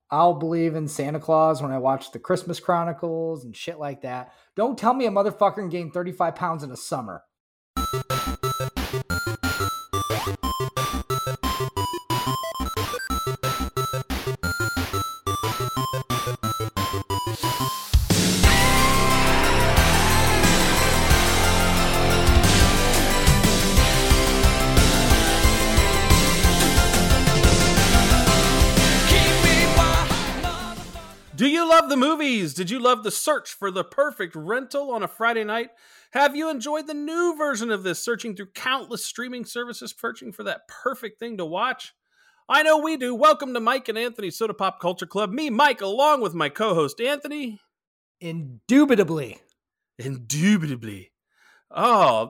I'll believe in Santa Claus when I watch the Christmas Chronicles and shit like that. Don't tell me a motherfucker can gain 35 pounds in a summer. Do you love the movies? Did you love the search for the perfect rental on a Friday night? Have you enjoyed the new version of this, searching through countless streaming services, searching for that perfect thing to watch? I know we do. Welcome to Mike and Anthony's Soda Pop Culture Club. Me, Mike, along with my co-host, Anthony. Indubitably. Oh,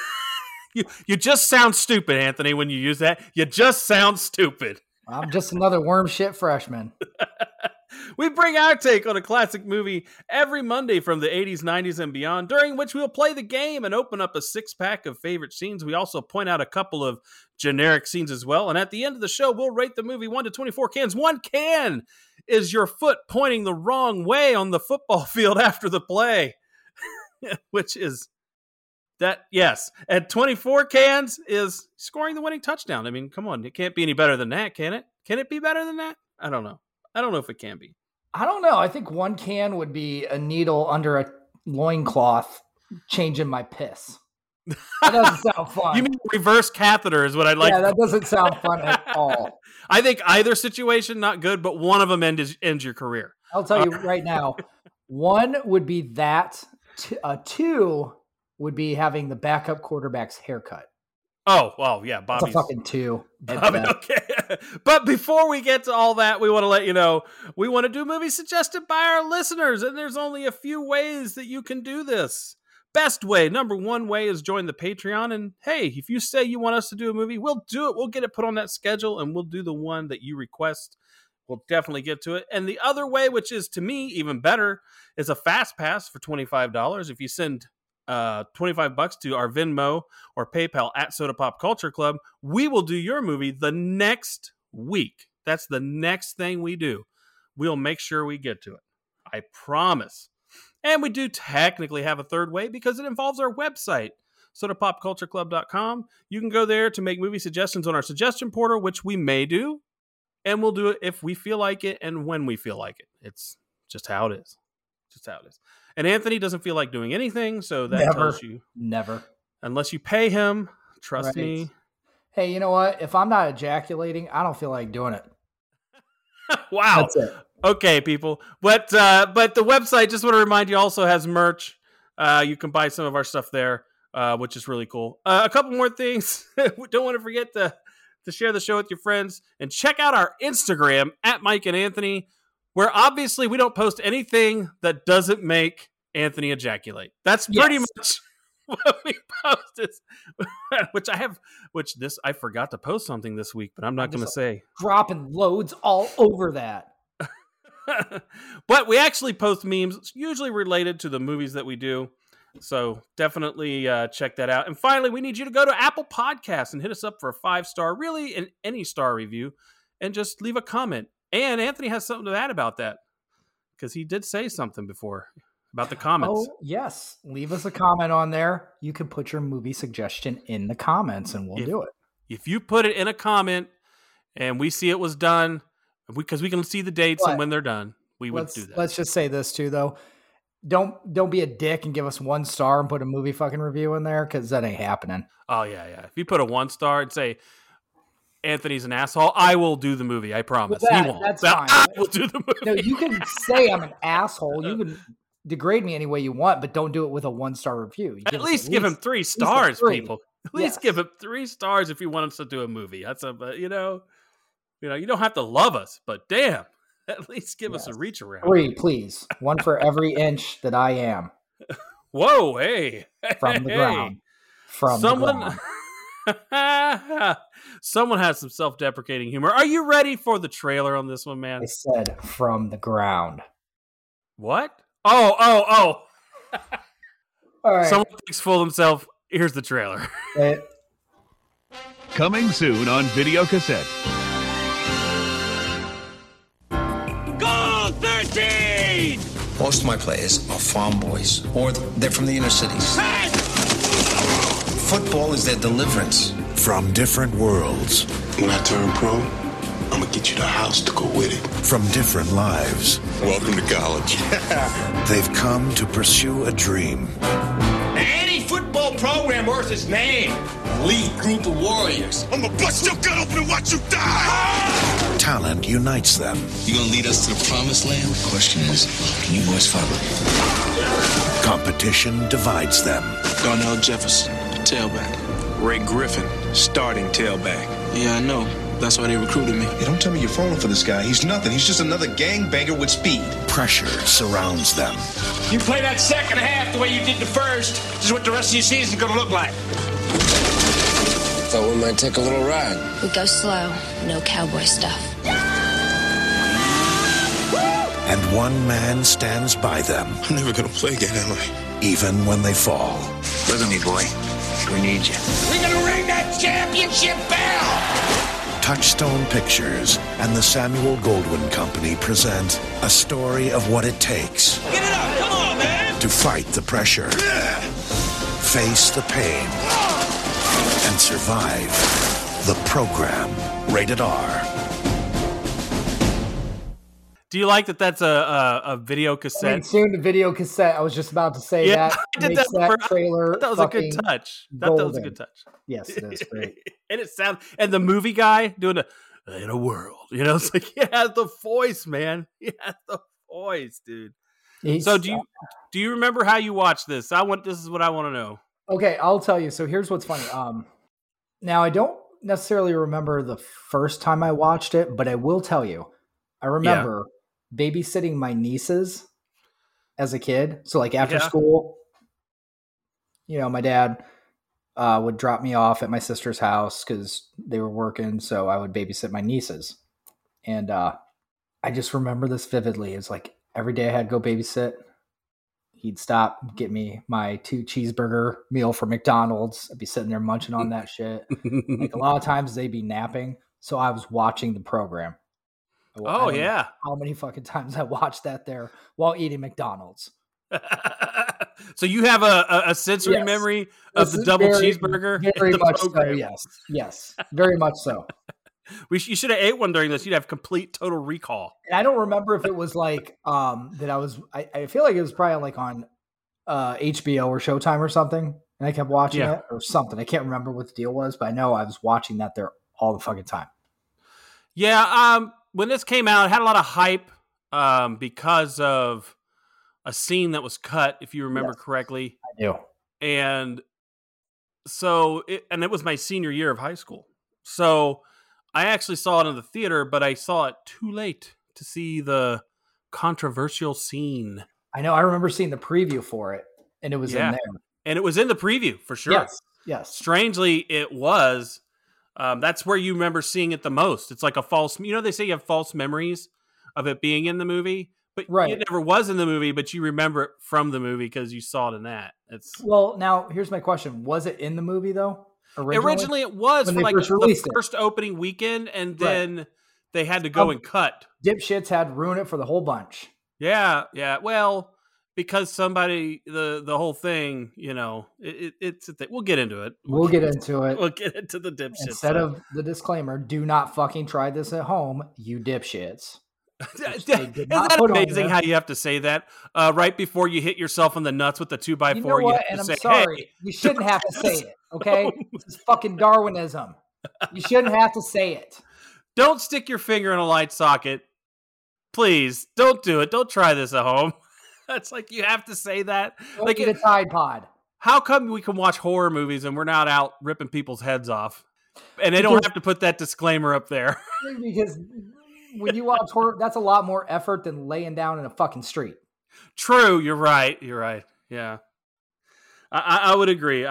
you just sound stupid, Anthony, when you use that. You just sound stupid. I'm just another worm shit freshman. We bring our take on a classic movie every Monday from the 80s, 90s, and beyond, during which we'll play the game and open up a six-pack of favorite scenes. We also point out a couple of generic scenes as well. And at the end of the show, we'll rate the movie 1 to 24 cans. 1 can is your foot pointing the wrong way on the football field after the play, which is that, yes. And 24 cans is scoring the winning touchdown. I mean, come on. It can't be any better than that, can it? Can it be better than that? I don't know. I don't know if it can be. I don't know. I think 1 can would be a needle under a loincloth changing my piss. That doesn't sound fun. You mean reverse catheter is what I'd like. Yeah, that doesn't sound fun at all. I think either situation, not good, but one of them ends your career. I'll tell you right now. 1 would be that. 2 would be having the backup quarterback's haircut. Oh, well, yeah, Bobby's. It's a fucking 2. Okay. But before we get to all that, we want to let you know, we want to do movies suggested by our listeners, and there's only a few ways that you can do this. Best way, number 1 way, is join the Patreon, and hey, if you say you want us to do a movie, we'll do it. We'll get it put on that schedule, and we'll do the one that you request. We'll definitely get to it. And the other way, which is, to me, even better, is a Fast Pass for $25. If you send $25 to our Venmo or PayPal at Soda Pop Culture Club, we will do your movie the next week. That's the next thing we do. We'll make sure we get to it. I promise. And we do technically have a third way because it involves our website, sodapopcultureclub.com. You can go there to make movie suggestions on our suggestion portal, which we may do. And we'll do it if we feel like it and when we feel like it. It's just how it is. Just how it is. And Anthony doesn't feel like doing anything, so that tells you. Never. Unless you pay him, trust me. Hey, you know what? If I'm not ejaculating, I don't feel like doing it. Wow. That's it. Okay, people. But the website, just want to remind you, also has merch. You can buy some of our stuff there, which is really cool. A couple more things. We don't want to forget to share the show with your friends. And check out our Instagram, at Mike and Anthony, where obviously we don't post anything that doesn't make Anthony ejaculate. That's pretty much what we post. I forgot to post something this week, but I'm not going to say. Dropping loads all over that. But we actually post memes, usually related to the movies that we do. So definitely check that out. And finally, we need you to go to Apple Podcasts and hit us up for a 5-star, really in any star review, and just leave a comment. And Anthony has something to add about that because he did say something before about the comments. Oh, yes. Leave us a comment on there. You can put your movie suggestion in the comments and we'll do it. If you put it in a comment and we see it was done, because we can see the dates and when they're done, we would do that. Let's just say this too, though. Don't be a dick and give us 1 star and put a movie fucking review in there because that ain't happening. Oh, yeah. If you put a 1 star and say, Anthony's an asshole, I will do the movie. I promise. He won't. That's fine. I will do the movie. No, you can say I'm an asshole. You can degrade me any way you want, but don't do it with a 1-star review. At least give him 3 stars, people. At least give him 3 stars if you want us to do a movie. That's you don't have to love us, but damn, at least give us a reach around. 3, please. 1 for every inch that I am. Whoa, hey. From the ground. The ground. Someone has some self-deprecating humor. Are you ready for the trailer on this one, man? I said from the ground. What? Oh. All right. Someone thinks full himself. Here's the trailer. Coming soon on video cassette. Most of my players are farm boys, or they're from the inner cities. Hey! Football is their deliverance. From different worlds. When I turn pro, I'm gonna get you the house to go with it. From different lives. Welcome to college. They've come to pursue a dream. Any football program worth its name. Elite group of warriors. I'm gonna bust your gut open and watch you die! Talent unites them. You gonna lead us to the promised land? The question is, can you boys follow me? Competition divides them. Darnell Jefferson, tailback. Ray Griffin, starting tailback. Yeah, I know. That's why they recruited me. Hey, don't tell me you're falling for this guy. He's nothing. He's just another gangbanger with speed. Pressure surrounds them. You play that second half the way you did the first, this is what the rest of your season's gonna look like. Thought we might take a little ride. We go slow, no cowboy stuff. And one man stands by them. I'm never gonna play again, am I? Even when they fall. Look at me, boy. We need you. We're gonna ring that championship bell! Touchstone Pictures and the Samuel Goldwyn Company present a story of what it takes. Get it up! Come on, man! To fight the pressure. Face the pain. And survive the program. Rated R. Do you like that? That's a video cassette. I mean, soon the video cassette. I was just about to say that. I did that trailer. That was a good touch. That was a good touch. Yes, it is great. And it sounds, and the movie guy doing in a world, it's like he has the voice, man. He has the voice, dude. So do you remember how you watched this? This is what I want to know. Okay, I'll tell you. So here's what's funny. Now I don't necessarily remember the first time I watched it, but I will tell you, I remember babysitting my nieces as a kid. So like after school, my dad would drop me off at my sister's house because they were working. So I would babysit my nieces. And I just remember this vividly. It's like every day I had to go babysit. He'd stop, get me my 2 cheeseburger meal from McDonald's. I'd be sitting there munching on that shit. Like a lot of times they'd be napping. So I was watching the program. Oh, yeah. How many fucking times I watched that there while eating McDonald's. So you have a sensory memory of the double cheeseburger? Very much so, yes. Yes, very much so. You should have ate one during this. You'd have complete total recall. And I don't remember if it was like that I feel like it was probably like on HBO or Showtime or something. And I kept watching it or something. I can't remember what the deal was, but I know I was watching that there all the fucking time. Yeah, when this came out, it had a lot of hype because of a scene that was cut, if you remember correctly. I do. And so, it was my senior year of high school. So I actually saw it in the theater, but I saw it too late to see the controversial scene. I know. I remember seeing the preview for it, and it was in there. And it was in the preview, for sure. Yes. Strangely, it was. That's where you remember seeing it the most. It's like a false, they say you have false memories of it being in the movie, but it never was in the movie, but you remember it from the movie because you saw it in that. Well, now here's my question. Was it in the movie though? Originally it was for like the first opening weekend, and then they had to go and cut. Dipshits had to ruin it for the whole bunch. Yeah. Well, because somebody, the whole thing, it's a thing. We'll get into it. We'll get into it. We'll get into the dipshits. Instead of the disclaimer, do not fucking try this at home, you dipshits. Isn't that amazing how you have to say that right before you hit yourself in the nuts with the 2x4? You know what? And I'm sorry. You shouldn't have to say it, okay? This is fucking Darwinism. You shouldn't have to say it. Don't stick your finger in a light socket. Please, don't do it. Don't try this at home. That's like you have to say that. Don't eat a Tide Pod. How come we can watch horror movies and we're not out ripping people's heads off? And they don't have to put that disclaimer up there. Because when you watch horror, that's a lot more effort than laying down in a fucking street. True. You're right. Yeah. I would agree.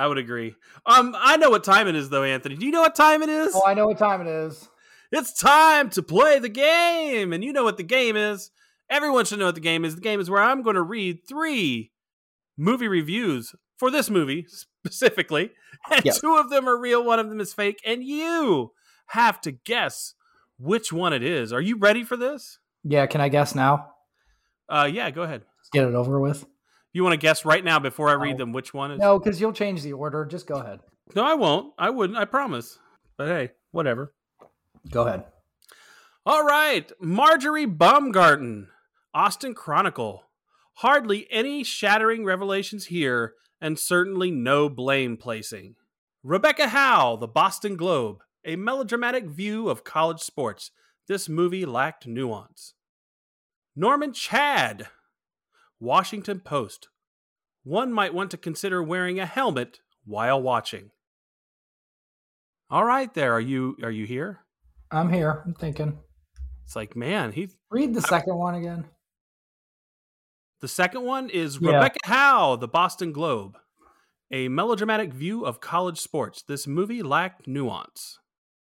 I know what time it is, though, Anthony. Do you know what time it is? Oh, I know what time it is. It's time to play the game. And you know what the game is. Everyone should know what the game is. The game is where I'm going to read 3 movie reviews for this movie specifically. And 2 of them are real. One of them is fake. And you have to guess which one it is. Are you ready for this? Yeah. Can I guess now? Yeah, go ahead. get it over with. You want to guess right now before I read them which one is? No, because you'll change the order. Just go ahead. No, I won't. I wouldn't. I promise. But hey, whatever. Go ahead. All right. Marjorie Baumgarten, Austin Chronicle. Hardly any shattering revelations here, and certainly no blame placing. Rebecca Howe, The Boston Globe. A melodramatic view of college sports. This movie lacked nuance. Norman Chad, Washington Post. One might want to consider wearing a helmet while watching. All right, there. Are you here? I'm here. I'm thinking. It's like, man, read the second one again. The second one is Rebecca Howe, The Boston Globe. A melodramatic view of college sports. This movie lacked nuance.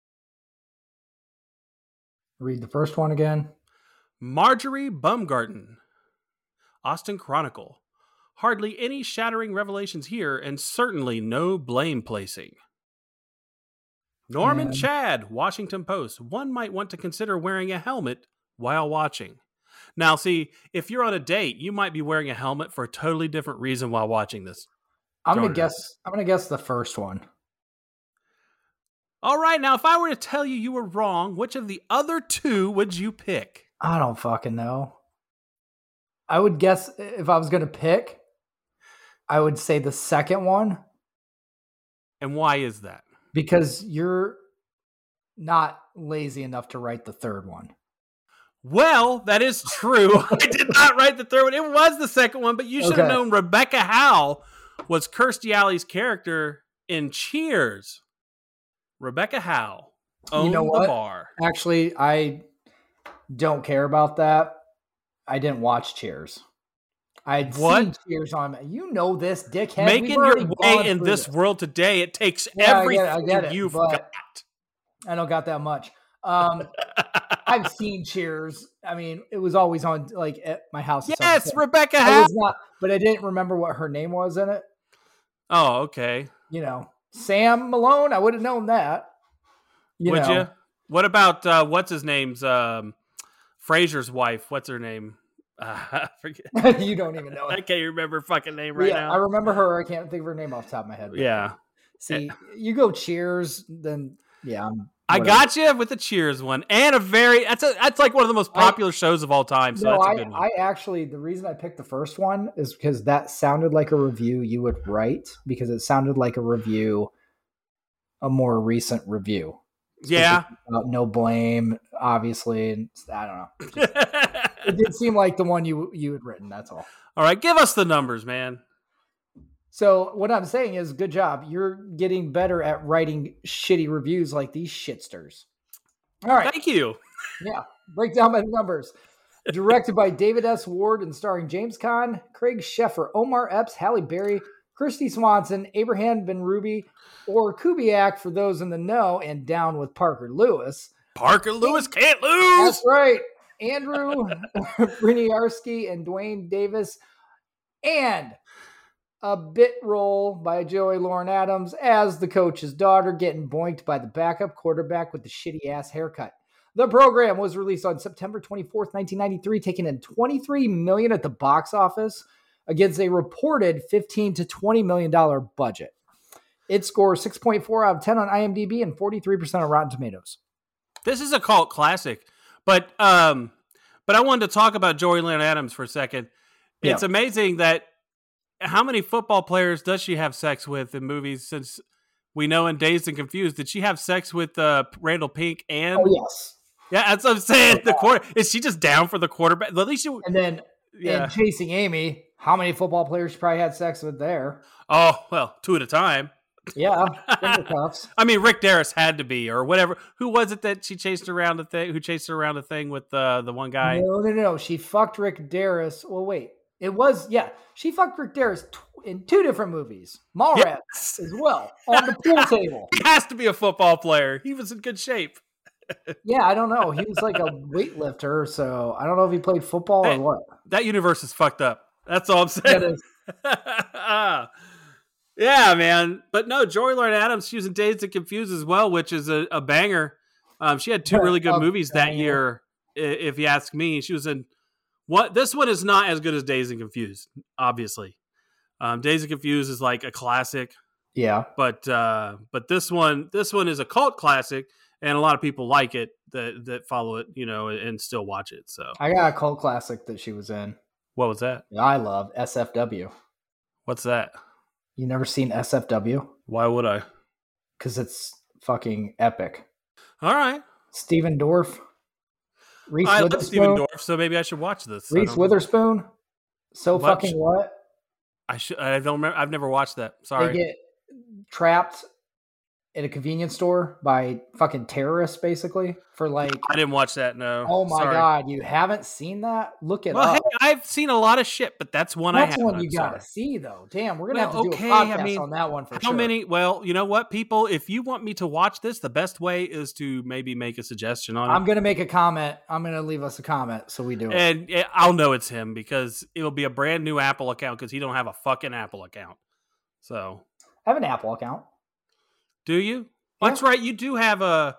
Read the first one again. Marjorie Baumgarten, Austin Chronicle. Hardly any shattering revelations here, and certainly no blame placing. Norman Chad, Washington Post. One might want to consider wearing a helmet while watching. Now, see, if you're on a date, you might be wearing a helmet for a totally different reason while watching this. I'm gonna guess the first one. All right, now if I were to tell you were wrong, which of the other two would you pick? I don't fucking know. I would guess if I was gonna pick, I would say the second one. And why is that? Because you're not lazy enough to write the third one. Well, that is true. I did not write the third one. It was the second one, but you should have known Rebecca Howe was Kirstie Alley's character in Cheers. Rebecca Howe owned the bar. Actually, I don't care about that. I didn't watch Cheers. I'd seen Cheers on. You know this, dickhead. Making your way in this world today, it takes everything you've got. I don't got that much. I've seen Cheers. I mean, it was always on like at my house. Yes, Rebecca Howe. But I didn't remember what her name was in it. Oh, okay. You know, Sam Malone. I would have known that. Would you? What about what's his name's Frasier's wife? What's her name? I forget. You don't even know it. I can't remember her fucking name right now. I remember her. I can't think of her name off the top of my head. Yeah. See, you go Cheers, then I got you with the Cheers one, and that's like one of the most popular shows of all time. So that's a good one. I actually, the reason I picked the first one is because that sounded like a review you would write, because it sounded like a more recent review. Yeah, no blame, obviously, and I don't know. It did seem like the one you had written. That's all. All right, give us the numbers, man. So what I'm saying is, good job. You're getting better at writing shitty reviews like these shitsters. All right. Thank you. Yeah. Break down my numbers. Directed by David S. Ward and starring James Caan, Craig Sheffer, Omar Epps, Halle Berry, Kristy Swanson, Abraham Benrubi, or Kubiak for those in the know, and down with Parker Lewis. Parker Lewis can't lose. That's right. Andrew Briniarski and Dwayne Davis. And a bit role by Joey Lauren Adams as the coach's daughter getting boinked by the backup quarterback with the shitty-ass haircut. The program was released on September 24th, 1993, taking in $23 million at the box office against a reported $15 to $20 million budget. It scores 6.4 out of 10 on IMDb and 43% on Rotten Tomatoes. This is a cult classic, but I wanted to talk about Joey Lauren Adams for a second. It's amazing that how many football players does she have sex with in movies? Since we know in Dazed and Confused, did she have sex with Randall Pink? And yes, yeah, that's what I'm saying. Is she just down for the quarterback? At least and then in Chasing Amy, how many football players she probably had sex with there? Oh well, 2 at a time. Yeah, finger cuffs. I mean, Rick Darris had to be, or whatever. Who was it that she chased around the thing? Who chased her around the thing with the one guy? No. She fucked Rick Darris. Well, wait. It was, she fucked Rick Darris in 2 different movies. Mallrats as well, on the pool table. He has to be a football player. He was in good shape. Yeah, I don't know. He was like a weightlifter, so I don't know if he played football or what. That universe is fucked up. That's all I'm saying. Yeah, man. But no, Joey Lauren Adams, she was in Dazed and Confused as well, which is a banger. She had 2 really good movies that year, if you ask me. She was in This one is not as good as Dazed and Confused, obviously. Dazed and Confused is like a classic. Yeah. But this one is a cult classic, and a lot of people like it that follow it, and still watch it. So I got a cult classic that she was in. What was that? I love SFW. What's that? You never seen SFW? Why would I? Because it's fucking epic. All right. Stephen Dorff. I love Stephen Dorff, so maybe I should watch this. Reese Witherspoon. So What? fucking what? I don't remember. I've never watched that. Sorry. They get trapped in a convenience store by fucking terrorists, basically, for like... I didn't watch that, no. Oh my Sorry. God, you haven't seen that? Look it Well, up. hey, I've seen a lot of shit, but that's one That's I haven't. one you gotta see, though. Damn, we're gonna have to do a okay, podcast on that one for How sure. many? Well, you know what, people? If you want me to watch this, the best way is to maybe make a suggestion on it. I'm gonna make a comment. I'm gonna leave us a comment so we do it. And I'll know it's him because it'll be a brand new Apple account because he don't have a fucking Apple account. So, I have an Apple account. do you? Yeah. That's right. You do have a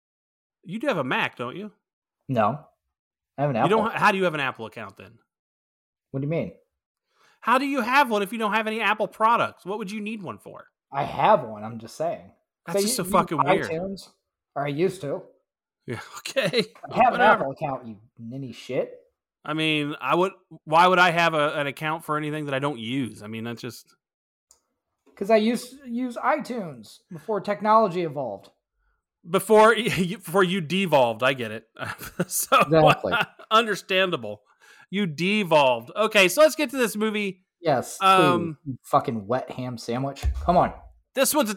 Mac, don't you? No, I have an Apple. You don't. How do you have an Apple account then? What do you mean? How do you have one if you don't have any Apple products? What would you need one for? I have one. I'm just saying. That's just so fucking weird. iTunes, or I used to. Yeah. Okay. I have an Whatever. Apple account. You ninny shit. I mean, why would I have an account for anything that I don't use? I mean, that's just. Because I used to use iTunes before technology evolved. Before you devolved, I get it. So Exactly. Understandable. You devolved. Okay, so let's get to this movie. Yes. Please, you fucking wet ham sandwich. Come on. This one.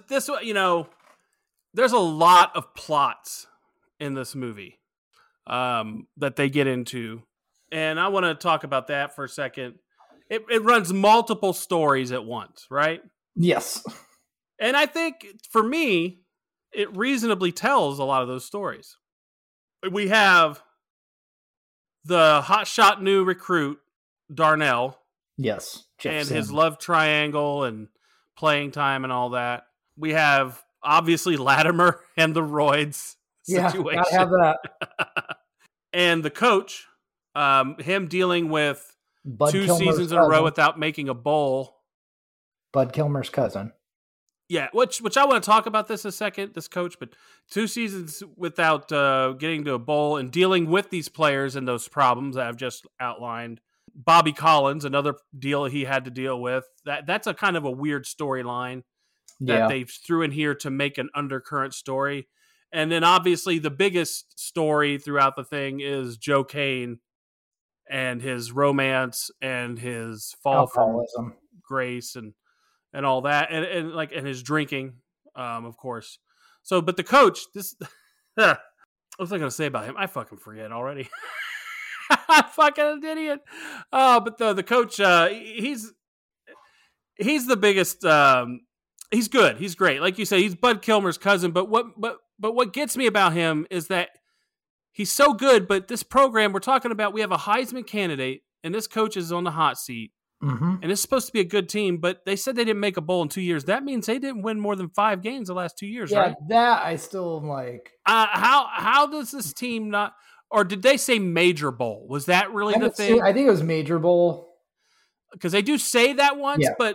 There's a lot of plots in this movie that they get into, and I want to talk about that for a second. It runs multiple stories at once, right? Yes. And I think for me, it reasonably tells a lot of those stories. We have the hotshot new recruit, Darnell. Yes. Jeff and Sims. his love triangle and playing time and all that. We have obviously Latimer and the roids situation. Gotta have that. And the coach, him dealing with Bud 2 Kilmer's seasons in a row cousin. without making a bowl. Bud Kilmer's cousin. Yeah, which I want to talk about this in a second, this coach, but 2 seasons without getting to a bowl and dealing with these players and those problems that I've just outlined. Bobby Collins, another deal he had to deal with. That's a kind of a weird storyline that they threw in here to make an undercurrent story. And then obviously the biggest story throughout the thing is Joe Kane and his romance and his fall Alcoholism. from grace and all that, and his drinking, of course. So, but the coach, what was I going to say about him? I fucking forget already. I'm fucking an idiot. But the coach, he's the biggest. He's good. He's great. Like you say, he's Bud Kilmer's cousin. But what gets me about him is that he's so good. But this program we're talking about, we have a Heisman candidate, and this coach is on the hot seat. Mm-hmm. And it's supposed to be a good team, but they said they didn't make a bowl in 2 years. That means they didn't win more than 5 games the last 2 years, Yeah, right? that I still am like. How does this team not? Or did they say major bowl? Was that really the thing? I think it was Major Bowl. Because they do say that once, Yeah.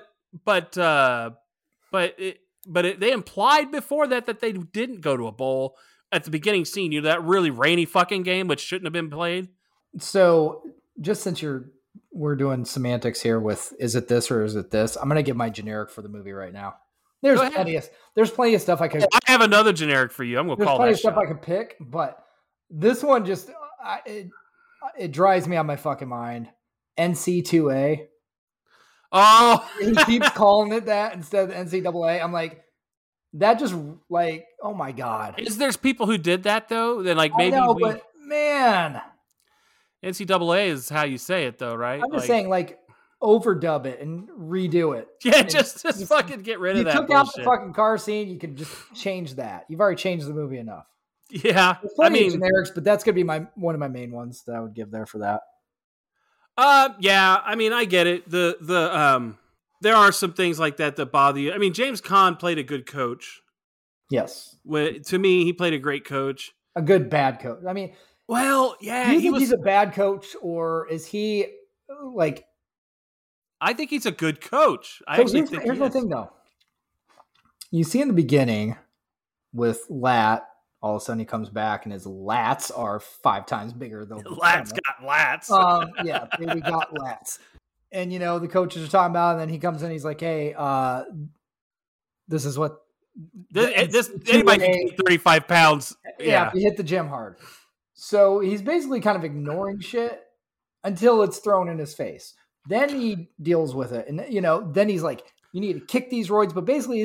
but they implied before that they didn't go to a bowl at the beginning scene. You know, that really rainy fucking game which shouldn't have been played. So just since we're doing semantics here with is it this or is it this, I'm gonna give my generic for the movie right now. There's plenty of stuff I could. I have another generic for you. I'm gonna There's call plenty that of stuff shot. I could pick, but this one just it drives me on my fucking mind. NC2A. Oh, He keeps calling it that instead of NCAA. I'm like, that just like, oh my god. there's people who did that though? Then like I maybe know, but man, NCAA is how you say it though, right? I'm just saying, like, overdub it and redo it. Yeah, And just fucking get rid of that You took bullshit. out the fucking car scene. You could just change that. You've already changed the movie enough. Yeah, There's plenty of generics, but that's gonna be one of my main ones that I would give there for that. Yeah, I mean, I get it. There are some things like that bother you. I mean, James Caan played a good coach. Yes, To me, he played a great coach. a good bad coach. I mean, Well, yeah, Do you think he's a bad coach, or is he like? I think he's a good coach. Here's the thing, though. You see in the beginning with Lat, all of a sudden he comes back and his lats are 5 times bigger than Lat's got lats. Yeah, we got lats. And the coaches are talking about, and then he comes in, he's like, "Hey, this is what anybody can gain 35 pounds. Yeah, he hit the gym hard." So he's basically kind of ignoring shit until it's thrown in his face. Then he deals with it. And, then he's like, you need to kick these roids. But basically,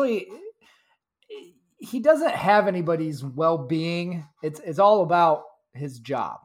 he doesn't have anybody's well-being. It's all about his job.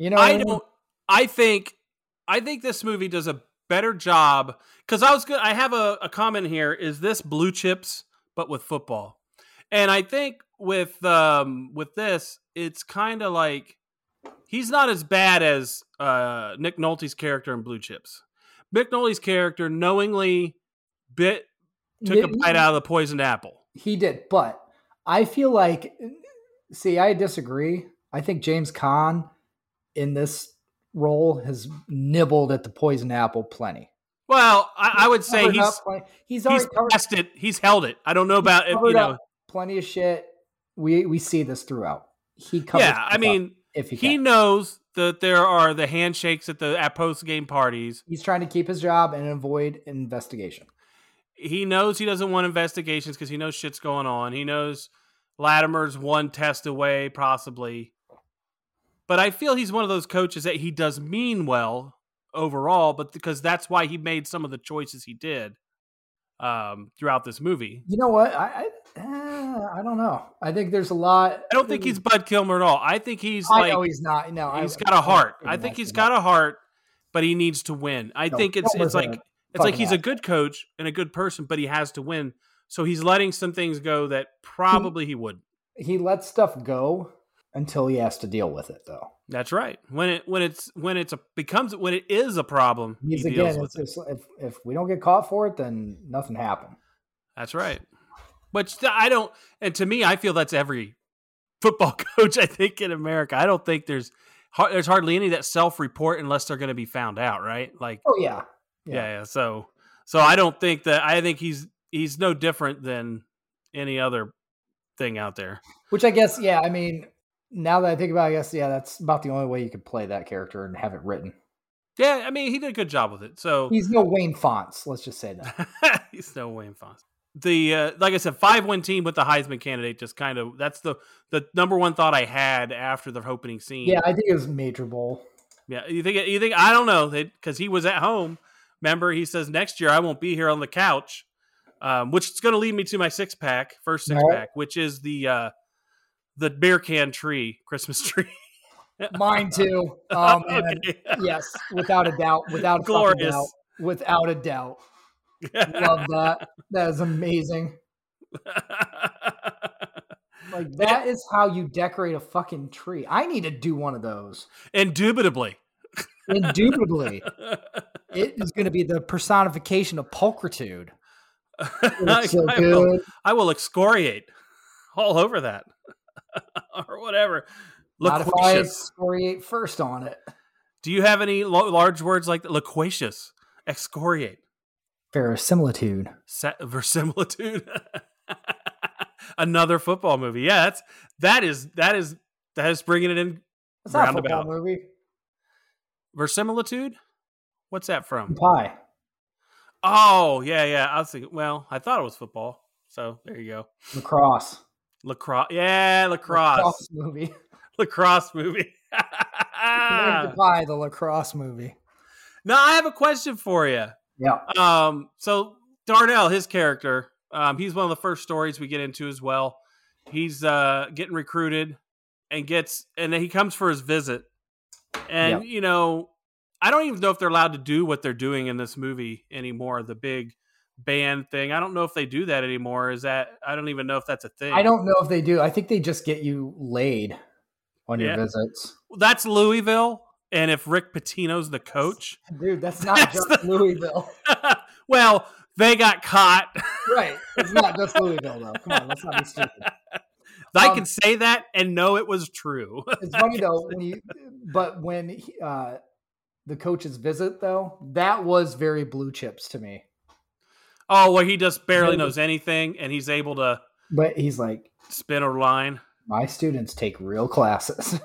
I think this movie does a better job, because I have a comment here. Is this Blue Chips, but with football? And I think with this, it's kind of like he's not as bad as Nick Nolte's character in Blue Chips. Nick Nolte's character knowingly took a bite out of the poisoned apple. He did, but I feel like, I disagree. I think James Caan in this role has nibbled at the poisoned apple plenty. Well, I would say he's passed it. He's held it. I don't know about it. Plenty of shit. We see this throughout. He covers. Yeah, I mean, if he knows that there are the handshakes at post game parties. He's trying to keep his job and avoid investigation. He knows he doesn't want investigations because he knows shit's going on. He knows Latimer's one test away, possibly. But I feel he's one of those coaches that he does mean well overall, but because that's why he made some of the choices he did throughout this movie. You know what? I don't know. I think there's a lot. I don't think he's Bud Kilmer at all. I think he's know he's not. No, he's got a heart. I think he's got a heart, but he needs to win. I think it's like he's a good coach and a good person, but he has to win. So he's letting some things go that probably he wouldn't. He lets stuff go until he has to deal with it, though. That's right. When it is a problem, he deals with it. If we don't get caught for it, then nothing happened. That's right. Which and to me, I feel that's every football coach, I think, in America. I don't think there's hardly any that self-report unless they're going to be found out, right? Like, oh yeah. So I don't think that. I think he's no different than any other thing out there. Which I guess, yeah. I mean, now that I think about it, I guess, yeah, that's about the only way you could play that character and have it written. Yeah, I mean, he did a good job with it. So he's no Wayne Fonts. Let's just say that. He's no Wayne Fonts. Like I said, 5-win team with the Heisman candidate, just kind of, that's the number one thought I had after the opening scene. Yeah, I think it was Major Bowl. Yeah, you think I don't know, because he was at home. Remember, he says next year I won't be here on the couch, which is going to lead me to my first six-pack, which is the beer can tree, Christmas tree. Mine too. Oh man, okay. Yes, without a doubt, without a doubt. Love that. That is amazing. Like, that is how you decorate a fucking tree. I need to do one of those. Indubitably. It is going to be the personification of pulchritude. So I will excoriate all over that. Or whatever. Not if I excoriate first on it. Do you have any large words like that? Loquacious. Excoriate. Verisimilitude. Verisimilitude. Another football movie. Yeah, that is bringing it in. It's not a football movie. Verisimilitude? What's that from? Pie. Oh, yeah. I was thinking, well, I thought it was football. So there you go. Lacrosse. Yeah, lacrosse movie. Lacrosse movie. Pie, the lacrosse movie. Now I have a question for you. Yeah. So Darnell, his character, he's one of the first stories we get into as well. He's getting recruited and then he comes for his visit. And, I don't even know if they're allowed to do what they're doing in this movie anymore. The big band thing. I don't know if they do that anymore. I don't even know if that's a thing. I don't know if they do. I think they just get you laid on your visits. That's Louisville. And if Rick Pitino's the coach. Dude, that's not just Louisville. Well, they got caught. Right. It's not just Louisville, though. Come on, let's not be stupid. I can say that and know it was true. It's funny though when the coaches visit though, that was very Blue Chips to me. Oh, well, he just barely knows anything, and he's able to. But he's like spin a line. My students take real classes.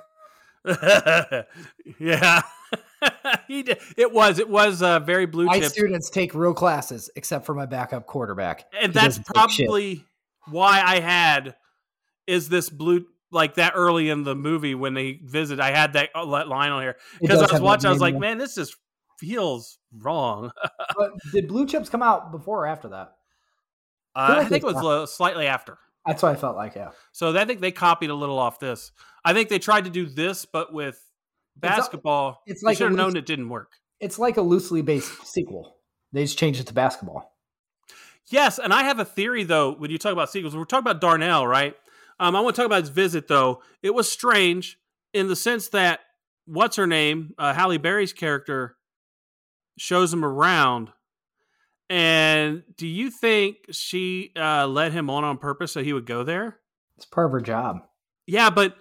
Yeah, he did. It was very Blue Chips. My students take real classes, except for my backup quarterback, and that's probably why I had is this blue. Like that early in the movie when they visit, I had that line on here because I was watching. I was like, "Man, this just feels wrong." But did Blue Chips come out before or after that? I think it was slightly after. That's what I felt like. Yeah. So I think they copied a little off this. I think they tried to do this, but with basketball. It's like they should have known it didn't work. It's like a loosely based sequel. They just changed it to basketball. Yes, and I have a theory though. When you talk about sequels, we're talking about Darnell, right? I want to talk about his visit, though. It was strange in the sense that, what's her name? Halle Berry's character shows him around. And do you think she led him on purpose so he would go there? It's part of her job. Yeah, but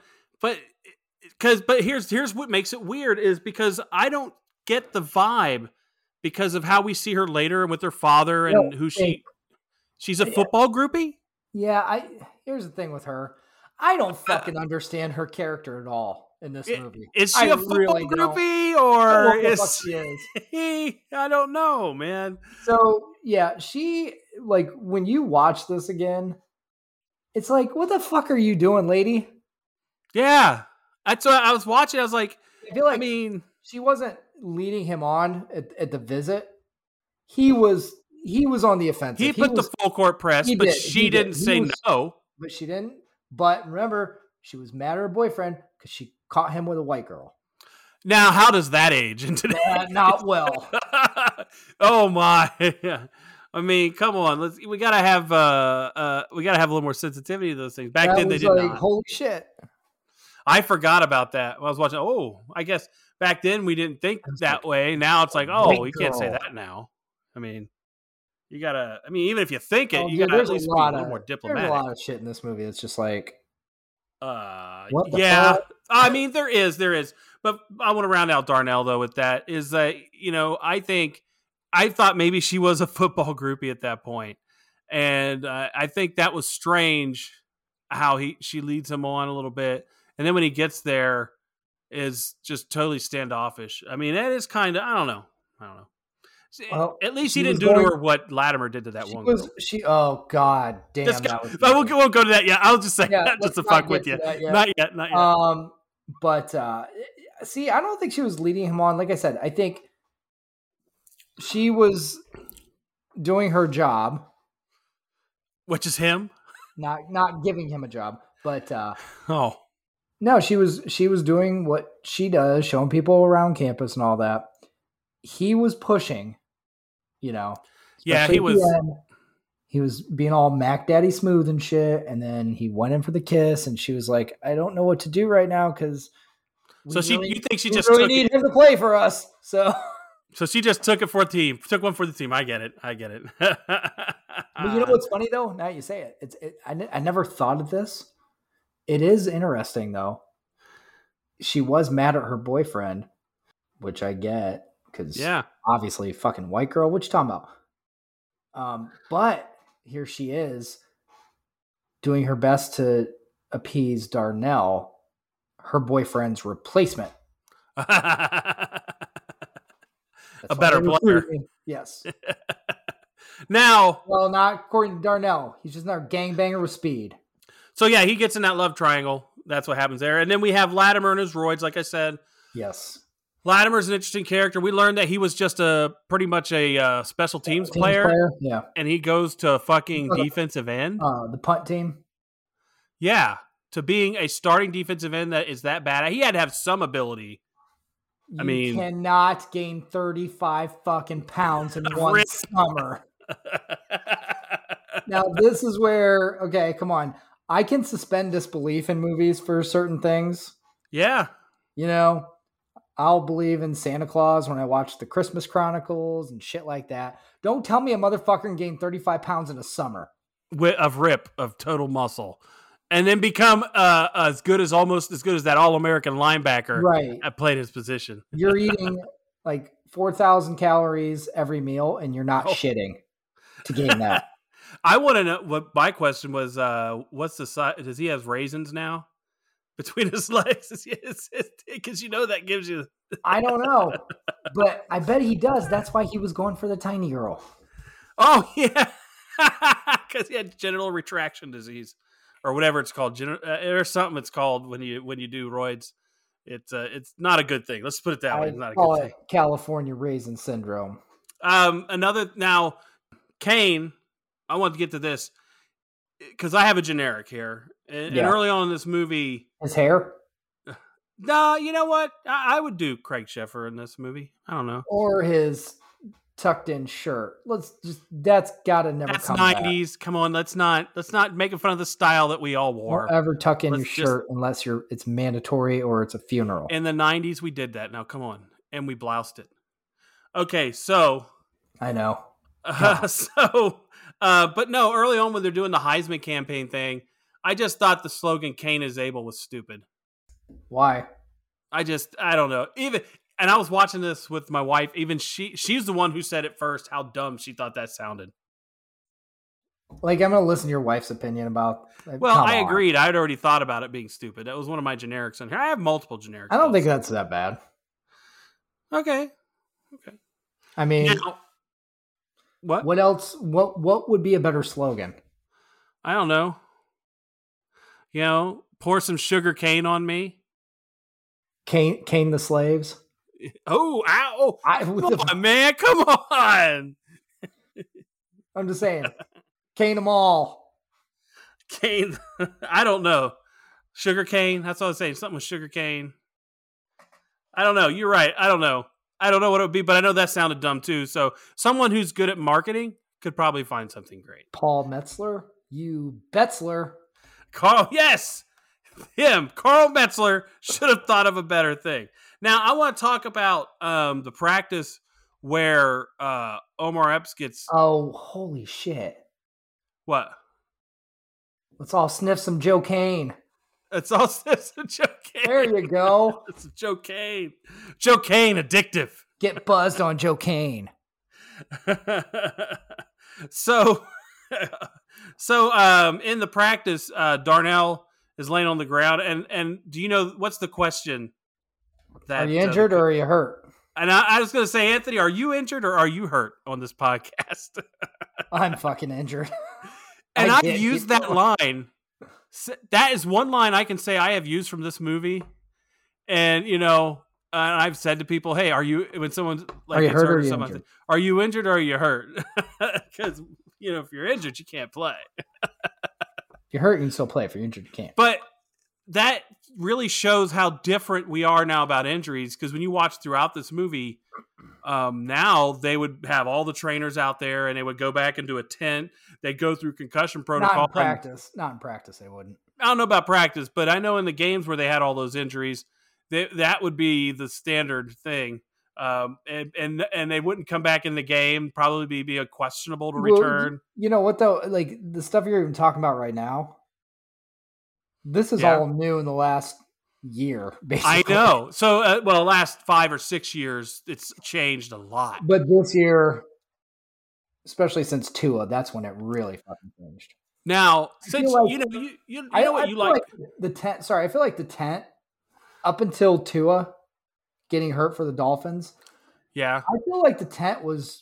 here's what makes it weird is because I don't get the vibe because of how we see her later with her father and she's a football groupie? Yeah, here's the thing with her. I don't fucking understand her character at all in this movie. Is she a football groupie or is she is? I don't know, man. So, yeah, she, like, when you watch this again, it's like, what the fuck are you doing, lady? Yeah. That's what I was watching. I was like, she wasn't leading him on at the visit. He was on the offensive. He put the full court press, but she didn't say no. But she didn't. But remember, she was mad at her boyfriend because she caught him with a white girl. Now, how does that age in today? Not well. Oh my! I mean, come on. We gotta have a little more sensitivity to those things. Back then, they did not. Holy shit! I forgot about that when I was watching. Oh, I guess back then we didn't think that way. Now it's like, oh, you can't say that now. I mean. You gotta. I mean, even if you think it, you gotta at least be a little more diplomatic. There's a lot of shit in this movie. It's just like, what the fuck? I mean, there is, but I want to round out Darnell though with that is that I thought maybe she was a football groupie at that point, and I think that was strange how she leads him on a little bit, and then when he gets there, is just totally standoffish. I mean, that is kind of I don't know. Well, at least he didn't do to her what Latimer did to that one girl. Oh God, damn! I won't go to that yet. I'll just say that just to fuck with you. Not yet. But see, I don't think she was leading him on. Like I said, I think she was doing her job, which is him. Not giving him a job, but no, she was doing what she does, showing people around campus and all that. He was pushing, Yeah, he was. He was being all Mac Daddy smooth and shit, and then he went in for the kiss, and she was like, "I don't know what to do right now because." So you think she just need him to play for us? So she just took it for a team. Took one for the team. I get it. But you know what's funny though? Now you say it. I never thought of this. It is interesting though. She was mad at her boyfriend, which I get. Because obviously fucking white girl, what you talking about? But here she is doing her best to appease Darnell, her boyfriend's replacement. A better player. Yes. Now. Well, not according to Darnell. He's just another gangbanger with speed. So yeah, he gets in that love triangle. That's what happens there. And then we have Latimer and his roids, like I said. Yes. Latimer's an interesting character. We learned that he was just pretty much a special teams player. Yeah. And he goes to fucking defensive end. The punt team. Yeah. To being a starting defensive end that is that bad. He had to have some ability. You cannot gain 35 fucking pounds in one summer. Now, this is where, okay, come on. I can suspend disbelief in movies for certain things. Yeah. I'll believe in Santa Claus when I watch the Christmas Chronicles and shit like that. Don't tell me a motherfucker can gain 35 pounds in a summer. Of total muscle. and then become almost as good as that All-American linebacker Right. that played his position. You're eating like 4,000 calories every meal, and you're not shitting to gain that. I want to know what my question was. What's the size? Does he have raisins now between his legs? Because that gives you. I don't know, but I bet he does. That's why he was going for the tiny girl. Oh yeah, because he had genital retraction disease or whatever it's called, or something it's called when you do roids. It's not a good thing. Let's put it that way. It's not a good thing. California raisin syndrome. Now, Kane. I want to get to this because I have a generic here, and early on in this movie, his hair. No, you know what? I would do Craig Sheffer in this movie. I don't know, or his tucked in shirt. That's gotta never. That's come 90s. back. Come on, let's not making fun of the style that we all wore. Don't ever tuck in your shirt unless it's mandatory or it's a funeral. In the 90s, we did that. Now, come on, and we bloused it. Okay, so I know. But no, early on when they're doing the Heisman campaign thing, I just thought the slogan "Kane is able" was stupid. Why? I don't know. And I was watching this with my wife. Even she's the one who said it first. How dumb she thought that sounded. Like, I'm gonna listen to your wife's opinion about. Well, I agreed. I had already thought about it being stupid. That was one of my generics in here. I have multiple generics. I don't think that's that bad. Okay. I mean, now, what? What else? What would be a better slogan? I don't know. Pour some sugar cane on me. Cane the slaves. Oh, ow! Come on, man! Come on! I'm just saying, cane them all. Cane. I don't know. Sugar cane. That's all I was saying. Something with sugar cane. I don't know. You're right. I don't know what it would be, but I know that sounded dumb too. So someone who's good at marketing could probably find something great. Paul Metzler. You Betzler. Carl. Yes. Him, Carl Metzler, should have thought of a better thing. Now, I want to talk about the practice where Omar Epps gets... Oh, holy shit. What? Let's all sniff some Joe Kane. Let's all sniff some Joe Kane. There you go. It's Joe Kane. Joe Kane, addictive. Get buzzed on Joe Kane. So in the practice, Darnell is laying on the ground, and do you know what's the question? Are you injured or are you hurt? And I was going to say, Anthony, are you injured or are you hurt on this podcast? I'm fucking injured. And I've used that line. That is one line I can say I have used from this movie. And, I've said to people, hey, when someone's like, are you hurt or something, are you injured or are you hurt? Because, if you're injured, you can't play. If you're hurt, you can still play. If you're injured, you can't. But that really shows how different we are now about injuries. Because when you watch throughout this movie, now they would have all the trainers out there and they would go back into a tent. They'd go through concussion protocol. Not in practice, they wouldn't. I don't know about practice, but I know in the games where they had all those injuries, that would be the standard thing. And they wouldn't come back in the game, probably be a questionable to return. You know what though? Like the stuff you're even talking about right now, this is all new in the last year, basically. I know. So, last 5 or 6 years, it's changed a lot. But this year, especially since Tua, that's when it really fucking changed. Now, since like, you know what you like the tent. Sorry, I feel like the tent up until Tua getting hurt for the Dolphins. Yeah. I feel like the tent was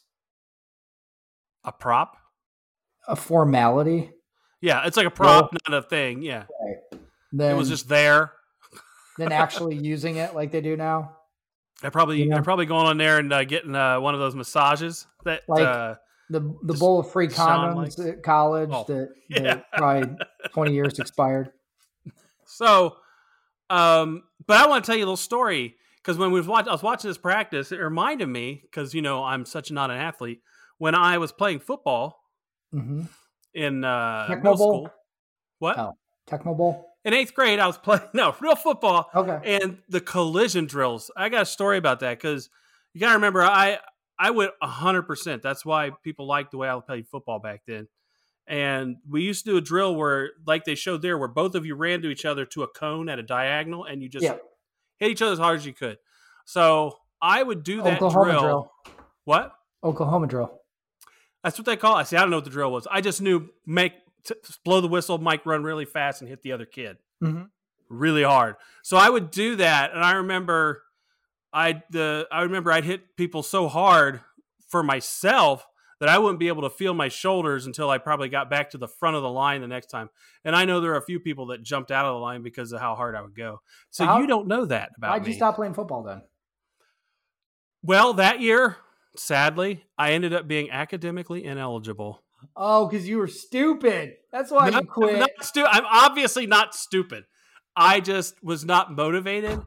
a prop, a formality. Yeah, it's like a prop, not a thing. Yeah. Right. Then, it was just there. Then actually using it like they do now. They're probably going on there and getting one of those massages that the bowl of free condoms at college that probably 20 years expired. So, but I want to tell you a little story. Because when I was watching this practice, it reminded me, because, I'm such not an athlete, when I was playing football in middle school. What? Oh, Tecmo Bowl? In 8th grade, I was playing, real football. Okay. And the collision drills. I got a story about that, because you got to remember, I went 100%. That's why people liked the way I played football back then. And we used to do a drill where, like they showed there, where both of you ran to each other to a cone at a diagonal, and you just hit each other as hard as you could. So I would do that drill. What? Oklahoma drill. That's what they call it. See, I don't know what the drill was. I just knew blow the whistle, Mike run really fast and hit the other kid really hard. So I would do that, and I remember I'd hit people so hard for myself that I wouldn't be able to feel my shoulders until I probably got back to the front of the line the next time. And I know there are a few people that jumped out of the line because of how hard I would go. So you don't know that about me. Why'd you stop playing football then? Well, that year, sadly, I ended up being academically ineligible. Oh, because you were stupid. That's why you quit. I'm obviously not stupid. I just was not motivated.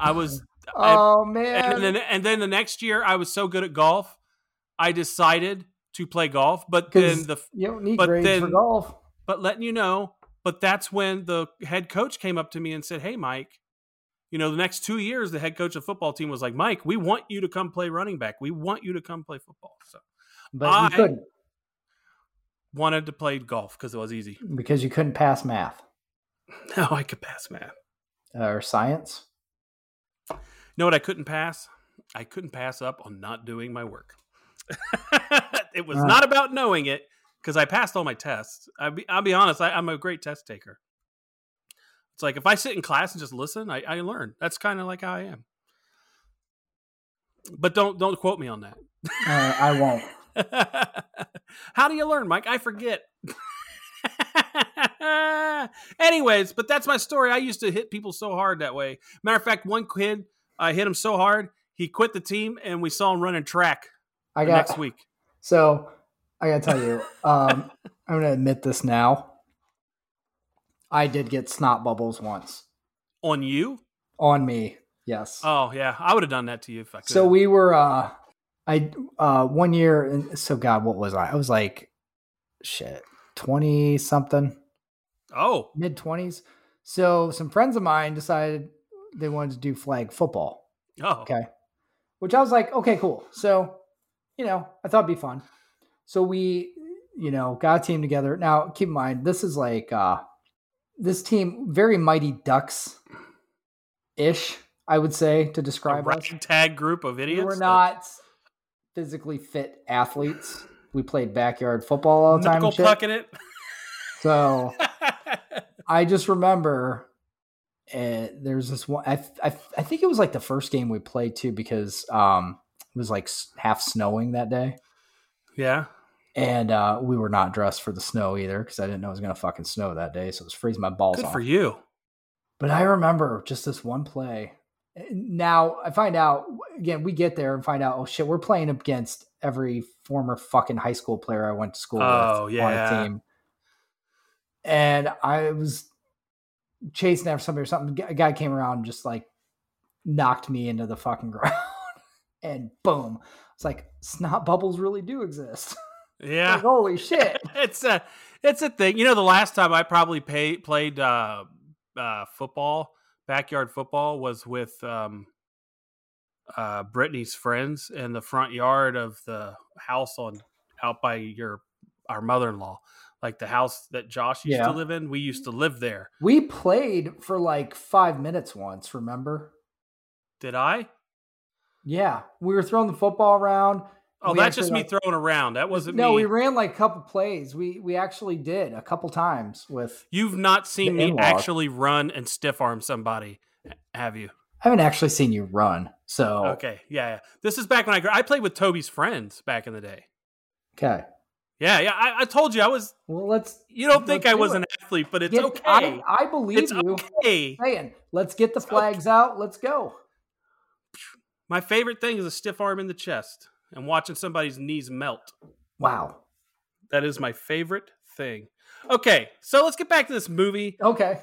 Man. And then the next year, I was so good at golf, I decided to play golf. But then you don't need grades for golf. But letting you know, but that's when the head coach came up to me and said, "Hey, Mike, the next 2 years, the head coach of the football team was like, Mike, we want you to come play running back. We want you to come play football." So, but you couldn't. Wanted to play golf because it was easy. Because you couldn't pass math. No, I could pass math. Or science. Know what I couldn't pass? I couldn't pass up on not doing my work. It was not about knowing it because I passed all my tests. I'll be honest, I'm a great test taker. It's like if I sit in class and just listen, I learn. That's kind of like how I am. But don't quote me on that. I won't. How do you learn, Mike? I forget. Anyways, but that's my story. I used to hit people so hard that way. Matter of fact, one kid, I hit him so hard, he quit the team, and we saw him running track next week. So I got to tell you, I'm going to admit this now. I did get snot bubbles once. On you? On me, yes. Oh, yeah. I would have done that to you if I could. So we were, 1 year, so God, what was I? I was like, 20-something. Oh. Mid-20s. So some friends of mine decided they wanted to do flag football. Oh. Okay. Which I was like, okay, cool. So, I thought it'd be fun. So we, got a team together. Now, keep in mind, this is like, this team, very Mighty Ducks-ish, I would say, to describe us. Ragtag group of idiots. We were not physically fit athletes. We played backyard football all the time. Knuckle pucking it. So I just remember there's this one. I think it was like the first game we played too, because it was like half snowing that day. Yeah. And we were not dressed for the snow either, because I didn't know it was going to fucking snow that day. So it was freezing my balls off. Good for you. But I remember just this one play. Now I find out, again, we get there and find out, oh shit, we're playing against every former fucking high school player I went to school with on a team. And I was chasing after somebody or something. A guy came around and just like knocked me into the fucking ground. And boom. It's like, snot bubbles really do exist. Yeah. Like, holy shit. It's a thing. The last time I probably played football, backyard football, was with Brittany's friends in the front yard of the house out by our mother-in-law. Like the house that Josh used to live in. We used to live there. We played for like 5 minutes once, remember? Did I? Yeah. We were throwing the football around. Oh, that's just me throwing around. That wasn't me. No, we ran like a couple plays. We actually did a couple times with. You've not seen me actually run and stiff arm somebody, have you? I haven't actually seen you run. So okay, yeah. This is back when I played with Toby's friends back in the day. Okay. Yeah. I told you I was. Well, You don't think I was an athlete, but it's okay. I believe it's you. Okay. Saying, let's get the flags out. Let's go. My favorite thing is a stiff arm in the chest and watching somebody's knees melt. Wow. That is my favorite thing. Okay, so let's get back to this movie. Okay.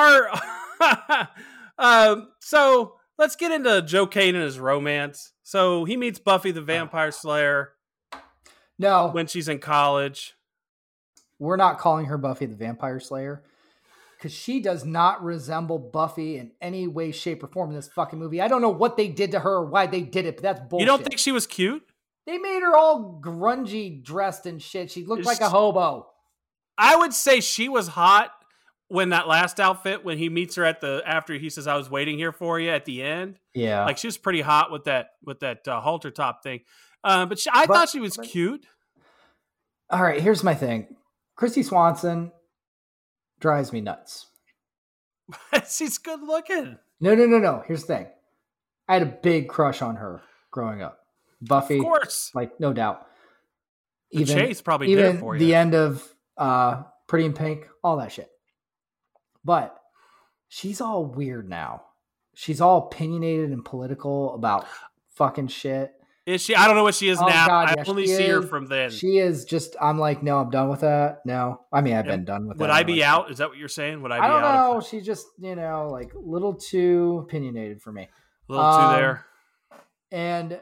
So let's get into Joe Kane and his romance. So he meets Buffy the Vampire Slayer. No. When she's in college. We're not calling her Buffy the Vampire Slayer, because she does not resemble Buffy in any way, shape, or form in this fucking movie. I don't know what they did to her or why they did it, but that's bullshit. You don't think she was cute? They made her all grungy dressed and shit. She looked like a hobo. I would say she was hot when that last outfit, when he meets her after he says, I was waiting here for you at the end. Yeah. Like she was pretty hot with that halter top thing. But I thought she was cute. All right, here's my thing. Christy Swanson drives me nuts. She's good looking. No. Here's the thing. I had a big crush on her growing up. Buffy. Of course. Like, no doubt. The Chase probably did it for you. The end of Pretty in Pink, all that shit. But she's all weird now. She's all opinionated and political about fucking shit. Is she? I don't know what she is now. God, I only see her from then. She is just, I'm like, no, I'm done with that. No. I mean, I've been done with that. Would I be out? Is that what you're saying? Would I be out? I don't know. She's just, like a little too opinionated for me. A little too there.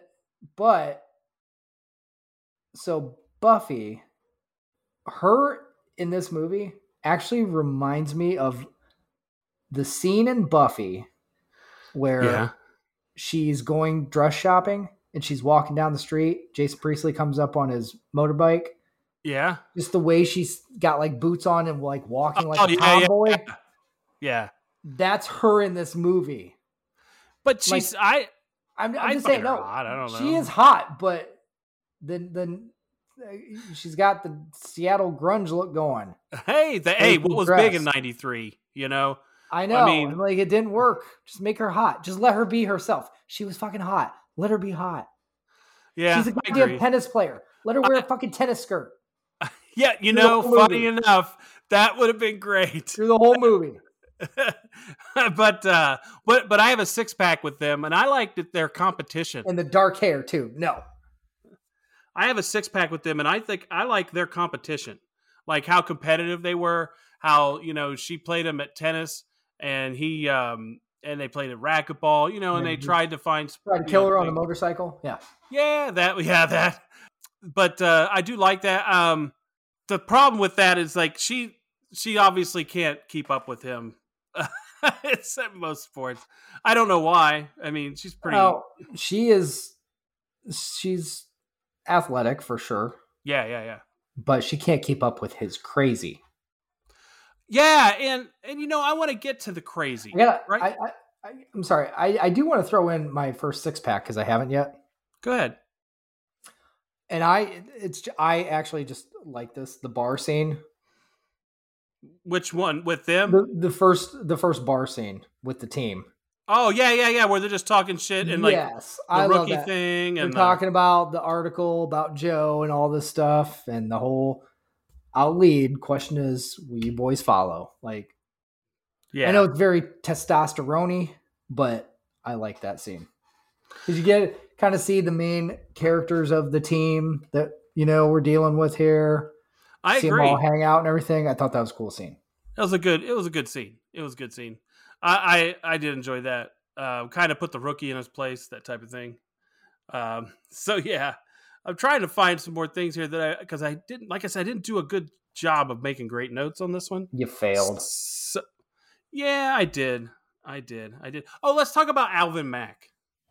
So Buffy, her in this movie actually reminds me of the scene in Buffy where she's going dress shopping and she's walking down the street. Jason Priestley comes up on his motorbike. Yeah. Just the way she's got like boots on and like walking like a tomboy. Yeah. That's her in this movie. But she's, like, I'm just saying, no, hot. I don't know. She is hot, but then she's got the Seattle grunge look going. Hey, what was big in '93? I know. I mean, like it didn't work. Just make her hot. Just let her be herself. She was fucking hot. Let her be hot. Yeah, she's a goddamn tennis player. Let her wear a fucking tennis skirt. Yeah, funny enough, that would have been great through the whole movie. but I have a 6-pack with them, and I liked their competition and the dark hair too. No, I have a 6-pack with them, and I think I like their competition, like how competitive they were. How she played him at tennis, and he and they played at racquetball. And they tried to kill her on a motorcycle. Yeah, that. But I do like that. The problem with that is like she obviously can't keep up with him. It's at most sports. I don't know why. I mean, she's pretty. Well, she's athletic for sure. Yeah. But she can't keep up with his crazy. Yeah, and I want to get to the crazy. Right? I'm sorry. I do want to throw in my first 6-pack because I haven't yet. Go ahead. And I actually just like the bar scene. Which one with them? The first bar scene with the team. Oh yeah, where they're just talking shit and like the rookie thing, and they're talking about the article about Joe and all this stuff, and the whole "I'll lead" question is, will you boys follow? Like, I know it's very testosterone-y, but I like that scene because you kind of see the main characters of the team that we're dealing with here. I see agree. them all hang out and everything. I thought that was a cool scene. It was a good scene. I did enjoy that. Kind of put the rookie in his place, that type of thing. So yeah, I'm trying to find some more things here because I didn't do a good job of making great notes on this one. You failed. Yeah, I did. Oh, let's talk about Alvin Mack.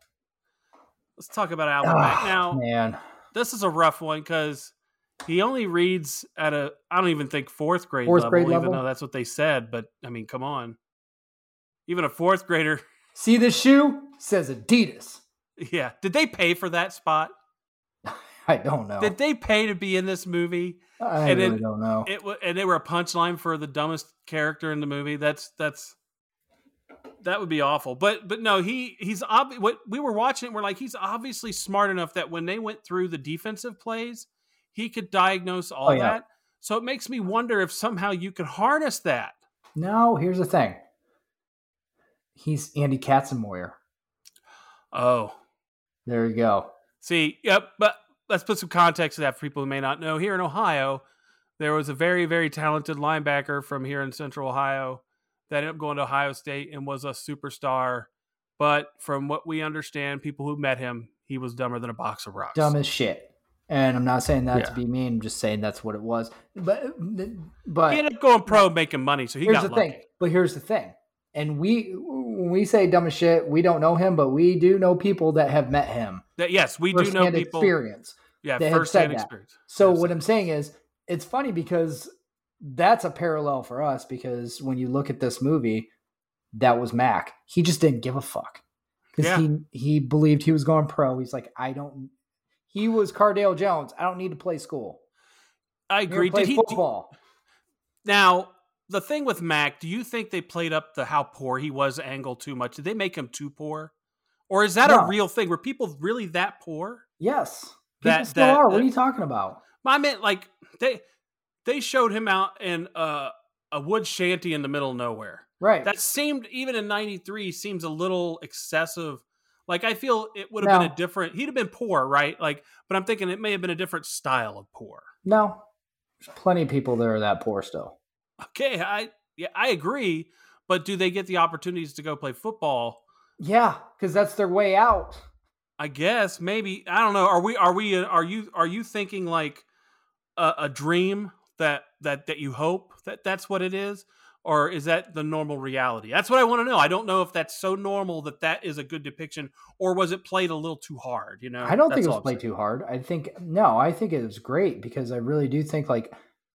Mack. Now, man, this is a rough one because he only reads at I don't even think fourth grade level, even though that's what they said. But I mean, come on. Even a fourth grader. See the shoe? Says Adidas. Yeah. Did they pay for that spot? I don't know. Did they pay to be in this movie? I really don't know. And they were a punchline for the dumbest character in the movie. That would be awful. But no, he's what we were watching it. We're like, he's obviously smart enough that when they went through the defensive plays, he could diagnose all that. So it makes me wonder if somehow you could harness that. No, here's the thing. He's Andy Katzenmoyer. Oh. There you go. See, yep, but let's put some context to that for people who may not know. Here in Ohio, there was a very, very talented linebacker from here in Central Ohio that ended up going to Ohio State and was a superstar. But from what we understand, people who met him, he was dumber than a box of rocks. Dumb as shit. And I'm not saying that to be mean. I'm just saying that's what it was. But he ended up going pro, making money, so he got lucky. But here's the thing. And when we say dumb as shit, we don't know him, but we do know people that have met him. Yes, we do know people. Experience. Yeah, first-hand experience. So what I'm saying is, it's funny because that's a parallel for us because when you look at this movie, that was Mac. He just didn't give a fuck because he believed he was going pro. He's like, he was Cardale Jones. I don't need to play school. I agree. Did he football? Now, the thing with Mac, do you think they played up the how poor he was angle too much? Did they make him too poor? Or is that a real thing? Were people really that poor? Yes. People still are. What are you talking about? I meant like they showed him out in a wood shanty in the middle of nowhere. Right. That seemed, even in 93, seems a little excessive. Like, I feel it would have been a different, he'd have been poor, right? Like, but I'm thinking it may have been a different style of poor. No. There's plenty of people that are that poor still. Okay, I agree, but do they get the opportunities to go play football? Yeah, because that's their way out. I guess maybe, I don't know. Are you thinking like a dream that you hope that's what it is, or is that the normal reality? That's what I want to know. I don't know if that's so normal that is a good depiction, or was it played a little too hard? You know, I don't think it was played too hard. I think it was great because I really do think like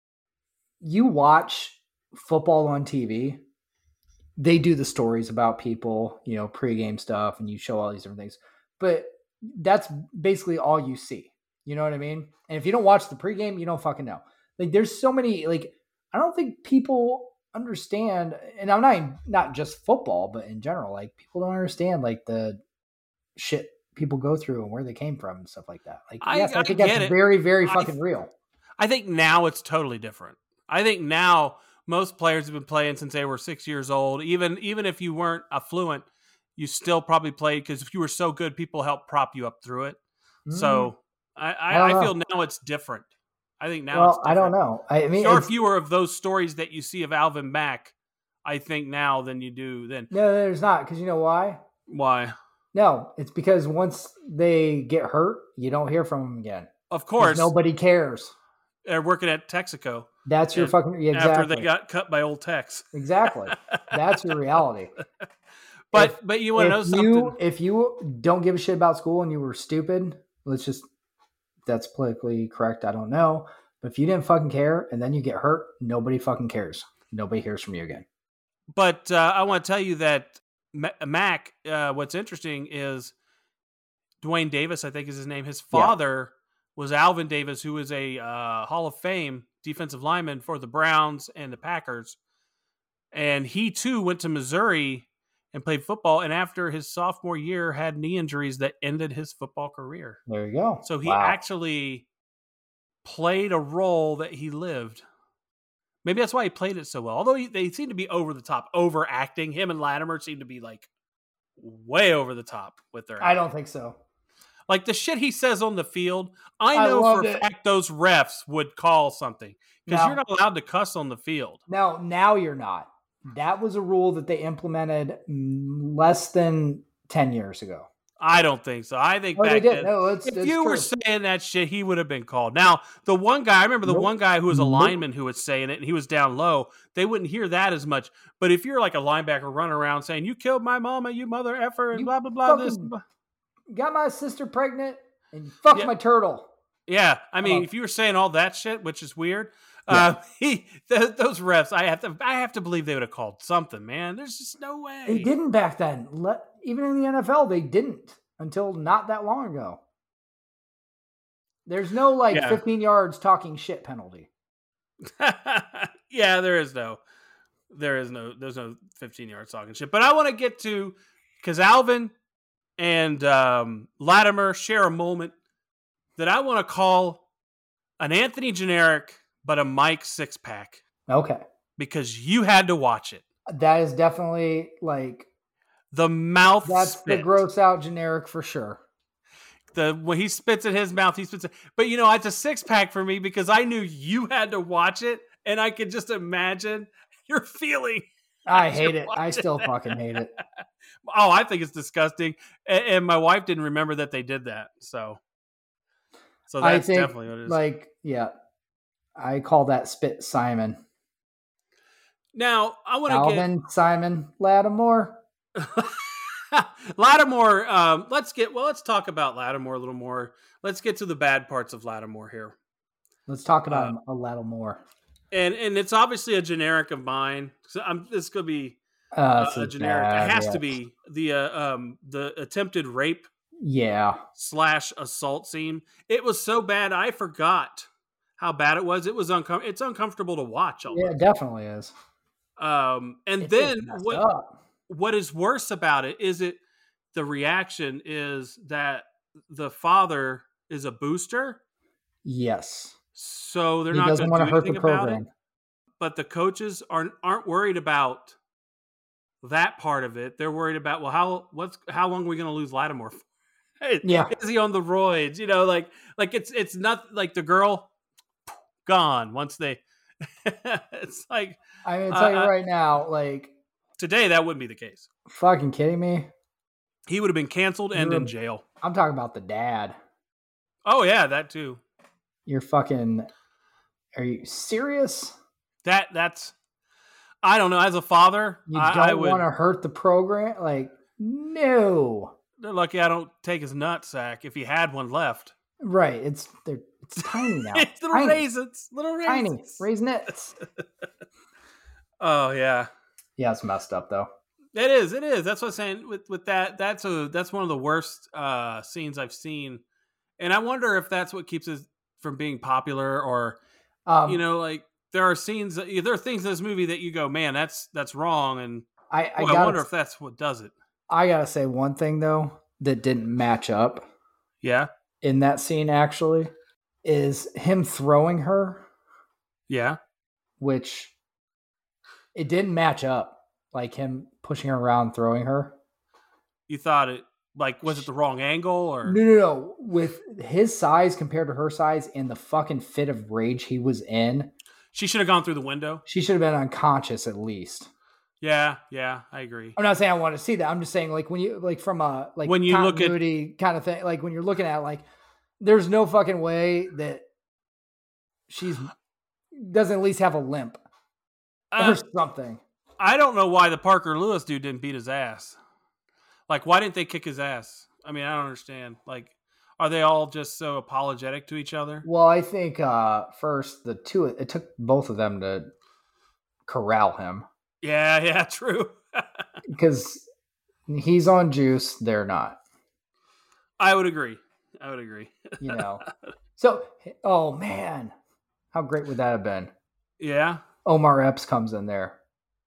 you watch football on TV. They do the stories about people, you know, pregame stuff, and you show all these different things. But that's basically all you see. You know what I mean? And if you don't watch the pregame, you don't fucking know. Like, there's so many, like, I don't think people understand, and I'm not just football, but in general, like, people don't understand, like, the shit people go through and where they came from and stuff like that. Like, I think that's very, very fucking real. I think now it's totally different. I think now most players have been playing since they were 6 years old. Even if you weren't affluent, you still probably played because if you were so good, people helped prop you up through it. So I feel now it's different. I think now it's different. I don't know. I mean, far fewer of those stories that you see of Alvin Mack, I think, now than you do then. No, there's not, because you know why? Why? No, it's because once they get hurt, you don't hear from them again. Of course. Nobody cares. They're working at Texaco. That's your fucking... Exactly. After they got cut by old Tex. Exactly. That's your reality. But you want to know something? If you don't give a shit about school and you were stupid, that's politically correct, I don't know. But if you didn't fucking care and then you get hurt, nobody fucking cares. Nobody hears from you again. But I want to tell you that Mac, what's interesting is Dwayne Davis, I think is his name. His father was Alvin Davis, who is a Hall of Fame defensive lineman for the Browns and the Packers. And he, too, went to Missouri and played football, and after his sophomore year had knee injuries that ended his football career. There you go. So he actually played a role that he lived. Maybe that's why he played it so well. Although they seem to be over the top, overacting. Him and Latimer seem to be like way over the top with their acting. I don't think so. Like the shit he says on the field, I know for a fact those refs would call something because you're not allowed to cuss on the field. Now you're not. That was a rule that they implemented less than 10 years ago. I don't think so. I think back then, if you were saying that shit, he would have been called. Now, the one guy, I remember one guy who was a lineman who was saying it, and he was down low. They wouldn't hear that as much. But if you're like a linebacker running around saying, "You killed my mama, you mother effer," and blah, blah, blah, this. Got my sister pregnant, and fucked my turtle. Yeah, I mean, if you were saying all that shit, which is weird, those refs, I have to believe they would have called something, man. There's just no way. They didn't back then. Even in the NFL, they didn't until not that long ago. There's no 15 yards talking shit penalty. Yeah, there's no 15 yards talking shit. But I want to get to, because Alvin and Latimer share a moment that I want to call an Anthony generic, but a Mike six-pack. Okay. Because you had to watch it. That is definitely the mouth That's spit. The gross out generic for sure. When he spits in his mouth, he spits it. But it's a six-pack for me because I knew you had to watch it, and I could just imagine your feeling. I hate it. I still fucking hate it. Oh, I think it's disgusting. And my wife didn't remember that they did that. So that's definitely what it is. I call that Spit Simon. Now, I want to Alvin Simon Lattimore. Lattimore, let's talk about Lattimore a little more. Let's get to the bad parts of Lattimore here. Let's talk about a Lattimore. And it's obviously a generic of mine. So this could be a generic. It has to be the attempted rape. Yeah. / assault scene. It was so bad I forgot how bad it was. It was it's uncomfortable to watch. Yeah, it definitely is. And it's then what is worse about it is the reaction is that the father is a booster. Yes. So they're not going to do anything about it. But the coaches aren't worried about that part of it. They're worried about, well, how long are we going to lose Lattimore for? Yeah. Is he on the roids? You know, like it's not like the girl gone once they it's like I'm going to tell you right now, like today that wouldn't be the case. Fucking kidding me? He would have been canceled and in jail. I'm talking about the dad. Oh yeah, that too. Are you serious? That's I don't know. As a father, I would want to hurt the program. Like, no. They're lucky I don't take his nutsack if he had one left. Right. It's tiny now. It's little raisins. Tiny raisinets. Oh yeah. Yeah, it's messed up though. It is. That's what I'm saying. With that, that's one of the worst scenes I've seen, and I wonder if that's what keeps it from being popular, or like there are scenes, there are things in this movie that you go, man, that's wrong, and I wonder if that's what does it. I gotta say one thing though that didn't match up. Yeah. In that scene, actually, is him throwing her. Yeah. Which it didn't match up, like him pushing her around, throwing her. You thought it, like, was it the wrong angle or? No. With his size compared to her size and the fucking fit of rage he was in. She should have gone through the window. She should have been unconscious at least. Yeah, I agree. I'm not saying I want to see that. I'm just saying, like, when you, like, from a, like, when you continuity look at kind of thing, like, when you're looking at, like, there's no fucking way that she's doesn't at least have a limp or something. I don't know why the Parker Lewis dude didn't beat his ass. Like, why didn't they kick his ass? I mean, I don't understand. Like, are they all just so apologetic to each other? Well, I think first it took both of them to corral him. Yeah, true. Because he's on juice, they're not. I would agree. So, oh man, how great would that have been? Yeah. Omar Epps comes in there.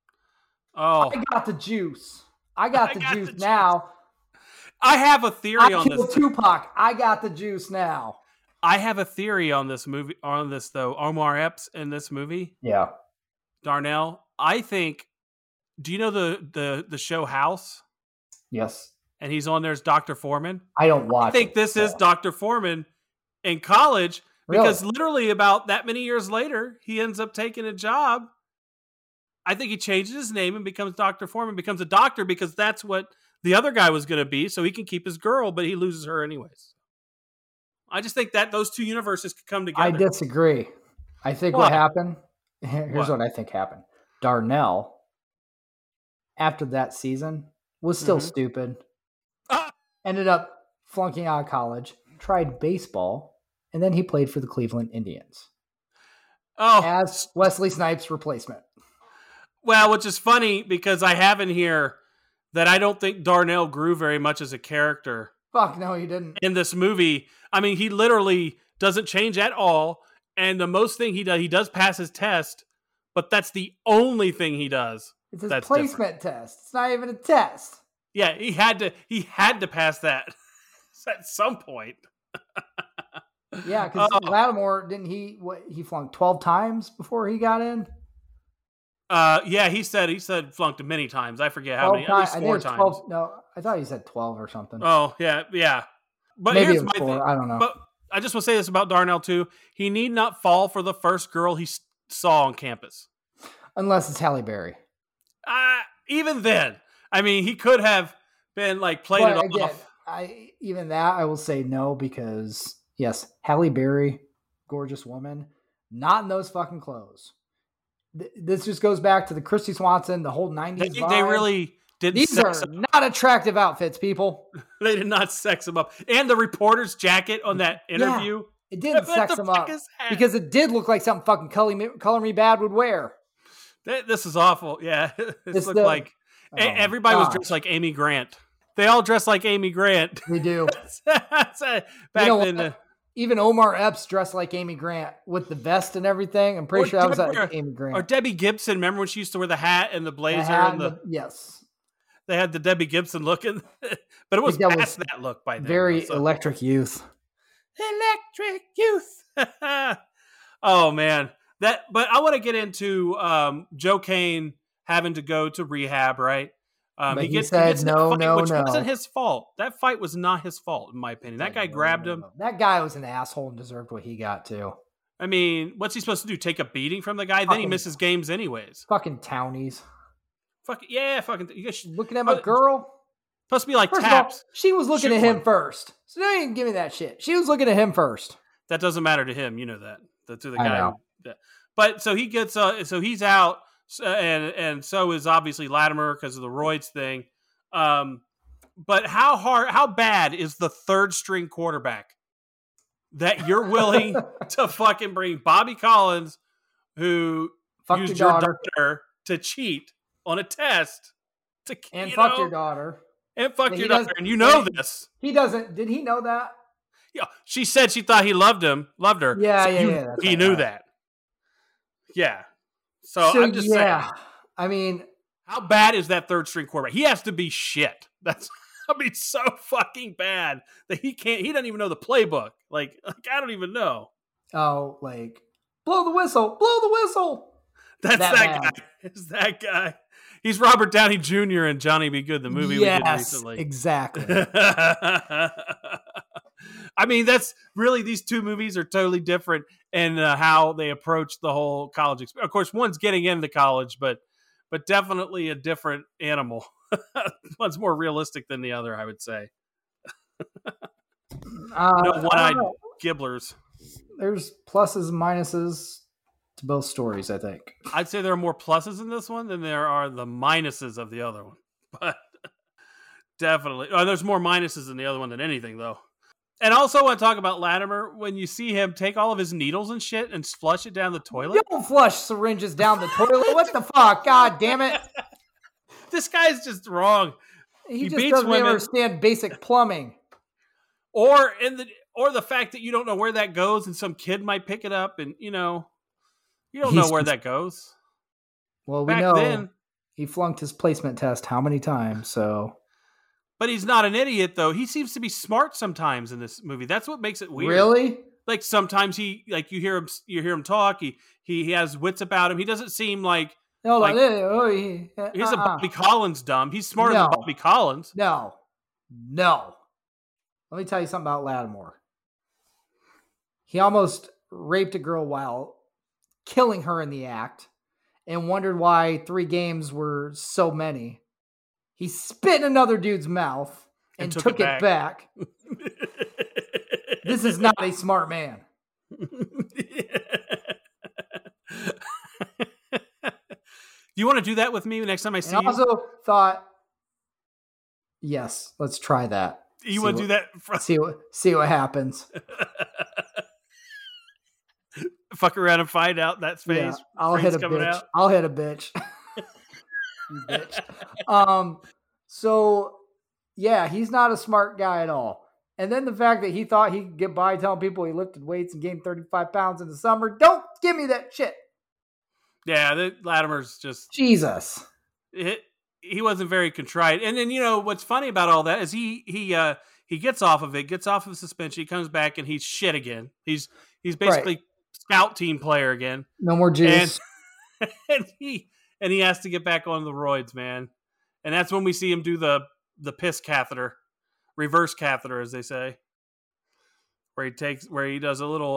Oh, I got the juice. I got the juice now. I have a theory on this. Tupac. I got the juice now. I have a theory on this movie. On this though, Omar Epps in this movie. Yeah. Darnell, I think. Do you know the show House? Yes. And he's on there as Dr. Foreman. I don't watch. I think this is Dr. Foreman in college because literally about that many years later, he ends up taking a job. I think he changes his name and becomes Dr. Foreman, becomes a doctor because that's what the other guy was going to be, so he can keep his girl, but he loses her anyways. I just think that those two universes could come together. I disagree. I think what happened, here's what I think happened. Darnell, after that season, was still stupid. Ended up flunking out of college, tried baseball, and then he played for the Cleveland Indians. Oh. As Wesley Snipes' replacement. Well, which is funny because I have in here that I don't think Darnell grew very much as a character. Fuck no, he didn't. In this movie. I mean, he literally doesn't change at all. And the most thing he does pass his test, but that's the only thing he does. It's his placement test. It's not even a test. Yeah, he had to pass that at some point. Yeah, because Lattimore, didn't he flunked 12 times before he got in? Yeah, he said flunked many times. I forget how many. At least 4 times. 12, no, I thought he said 12 or something. Oh, yeah. But maybe here's it was my 4. thing. I don't know. But I just want to say this about Darnell too. He need not fall for the first girl he saw on campus. Unless it's Halle Berry. Even then, I mean, he could have been like played it off. I will say no because yes, Halle Berry, gorgeous woman, not in those fucking clothes. This just goes back to the Christy Swanson, the whole 90s vibe. They really didn't. These are not attractive outfits, people. They did not sex him up. And the reporter's jacket on that interview. It didn't What sex the him fuck up is that? because it did look like something fucking Color Me Bad would wear. This is awful. Yeah, this looked like everybody was dressed like Amy Grant. They all dressed like Amy Grant. They do. Back then. Even Omar Epps dressed like Amy Grant with the vest and everything. I'm pretty sure that was like Amy Grant. Or Debbie Gibson. Remember when she used to wear the hat and the blazer? Yes. They had the Debbie Gibson look, but it was past that look by then. Very Electric Youth. Electric Youth. Oh, man. But I want to get into Joe Kane having to go to rehab, right? He said no, which wasn't his fault. That fight was not his fault, in my opinion. That guy grabbed him. That guy was an asshole and deserved what he got, too. I mean, what's he supposed to do? Take a beating from the guy? Then he misses games anyways. Fucking townies. Looking at my girl? Supposed to be like taps. She was looking at him first. So don't even give me that shit. She was looking at him first. That doesn't matter to him. You know that. To the guy. But so he gets, so he's out. And so is obviously Latimer because of the roids thing. But how bad is the third string quarterback that you're willing to fucking bring Bobby Collins, who used your daughter to cheat on a test, fuck your daughter, and this. He doesn't. Did he know that? Yeah, she said she thought he loved her. Yeah. He knew that. Yeah. So I'm just saying. I mean, how bad is that third string quarterback? He has to be shit. So fucking bad that he doesn't even know the playbook. Like I don't even know. Oh, like blow the whistle. That's that guy. It's that guy. He's Robert Downey Jr. in Johnny Be Good, the movie we did recently. Exactly. I mean, that's really, these two movies are totally different in how they approach the whole college experience. Of course, one's getting into college, but definitely a different animal. One's more realistic than the other, I would say. No one-eyed gibblers. There's pluses and minuses to both stories, I think. I'd say there are more pluses in this one than there are the minuses of the other one. But definitely. There's more minuses in the other one than anything, though. And also, I want to talk about Latimer. When you see him take all of his needles and shit and flush it down the toilet. You don't flush syringes down the toilet. What the fuck? God damn it. This guy's just wrong. He just doesn't understand basic plumbing. Or the fact that you don't know where that goes and some kid might pick it up and, you don't know where that goes. Well, we know then, he flunked his placement test how many times, so... But he's not an idiot, though. He seems to be smart sometimes in this movie. That's what makes it weird. Really? Like sometimes you hear him talk. He has wits about him. He doesn't seem like he's a Bobby Collins dumb. He's smarter than Bobby Collins. No. Let me tell you something about Lattimore. He almost raped a girl while killing her in the act and wondered why 3 games were so many. He spit in another dude's mouth and took it back. This is not a smart man. Do you want to do that with me next time I see you? I also thought, yes, let's try that. You want to do that? See what happens. Fuck around and find out that phase. Yeah, I'll hit a bitch. I'll hit a bitch. You bitch. So yeah, he's not a smart guy at all. And then the fact that he thought he could get by telling people he lifted weights and gained 35 pounds in the summer. Don't give me that shit. Yeah, Latimer's just Jesus. He wasn't very contrite. And then, what's funny about all that is he gets off of it, gets off of suspension. He comes back and he's shit again. He's basically scout team player again. No more juice. And he has to get back on the roids, man. And that's when we see him do the piss catheter, reverse catheter, as they say, where he does a little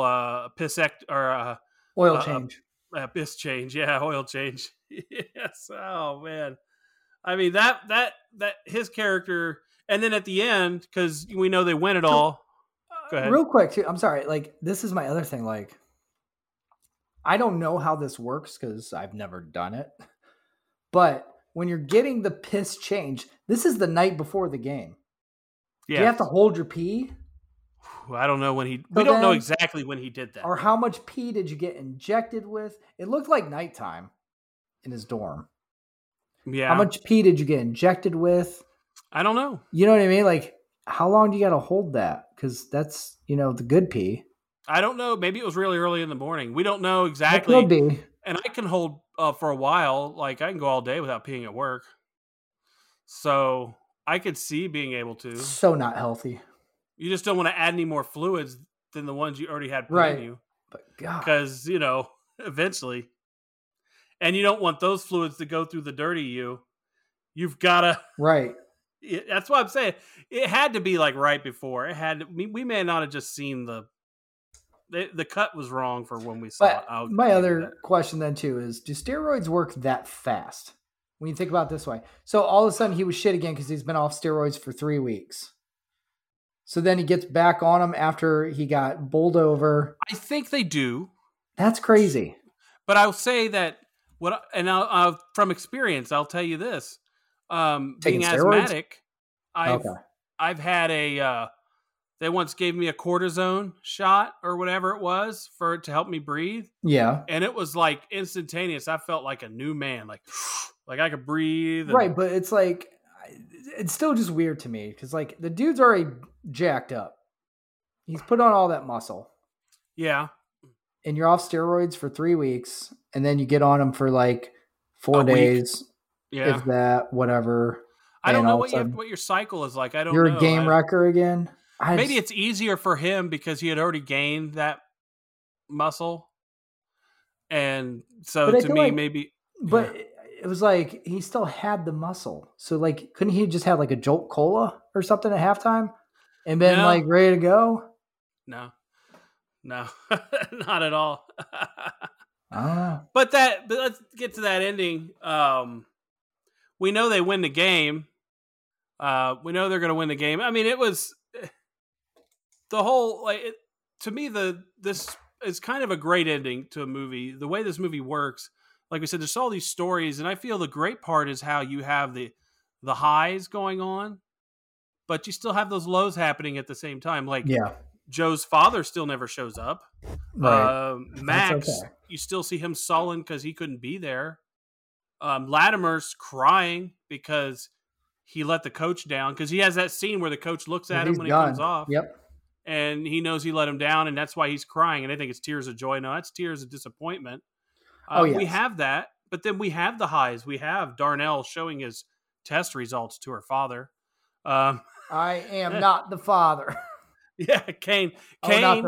oil change. Piss change, yeah, oil change. Yes. Oh man. I mean that his character, and then at the end, because we know they win it all. Go ahead. Real quick, too. I'm sorry. Like, this is my other thing. Like, I don't know how this works because I've never done it. But when you're getting the piss change, this is the night before the game. Yeah. Do you have to hold your pee? I don't know when we don't know exactly when he did that. Or how much pee did you get injected with? It looked like nighttime in his dorm. Yeah. How much pee did you get injected with? I don't know. You know what I mean? Like, how long do you got to hold that? Because that's, the good pee. I don't know. Maybe it was really early in the morning. We don't know exactly. It could be. And I can hold for a while. Like, I can go all day without peeing at work. So I could see being able to. So not healthy. You just don't want to add any more fluids than the ones you already had put in you. But God. Because, eventually. And you don't want those fluids to go through the dirty you. You've got to. Right. That's what I'm saying. It had to be like right before. It had to, we may not have just seen the cut was wrong for when we saw it. My other question then too is, do steroids work that fast? When you think about it this way. So all of a sudden he was shit again because he's been off steroids for 3 weeks. So then he gets back on them after he got bowled over. I think they do. That's crazy. But I'll say that from experience, I'll tell you this. Being asthmatic, I've had they once gave me a cortisone shot or whatever it was to help me breathe. Yeah. And it was like instantaneous. I felt like a new man, like I could breathe. Right. But it's like, it's still just weird to me because like the dude's already jacked up. He's put on all that muscle. Yeah. And you're off steroids for 3 weeks and then you get on them for like 4 days. Yeah. If that, whatever. I don't know what your cycle is like. I don't know. You're a game wrecker again. Maybe it's easier for him because he had already gained that muscle. And so to me, maybe. But it was like he still had the muscle. So like, couldn't he just have like a Jolt Cola or something at halftime and been like ready to go? No, not at all. I don't know. But let's get to that ending. We know they win the game. We know they're going to win the game. I mean, it was the whole to me. This is kind of a great ending to a movie. The way this movie works, like we said, there's all these stories, and I feel the great part is how you have the highs going on, but you still have those lows happening at the same time. Like Joe's father still never shows up. Right. Max, you still see him sullen because he couldn't be there. Latimer's crying because he let the coach down because he has that scene where the coach looks at him when he comes off. Yep. And he knows he let him down, and that's why he's crying. And I think it's tears of joy. No, that's tears of disappointment. Yes. We have that, but then we have the highs. We have Darnell showing his test results to her father. I am not the father. Yeah, Kane, Kane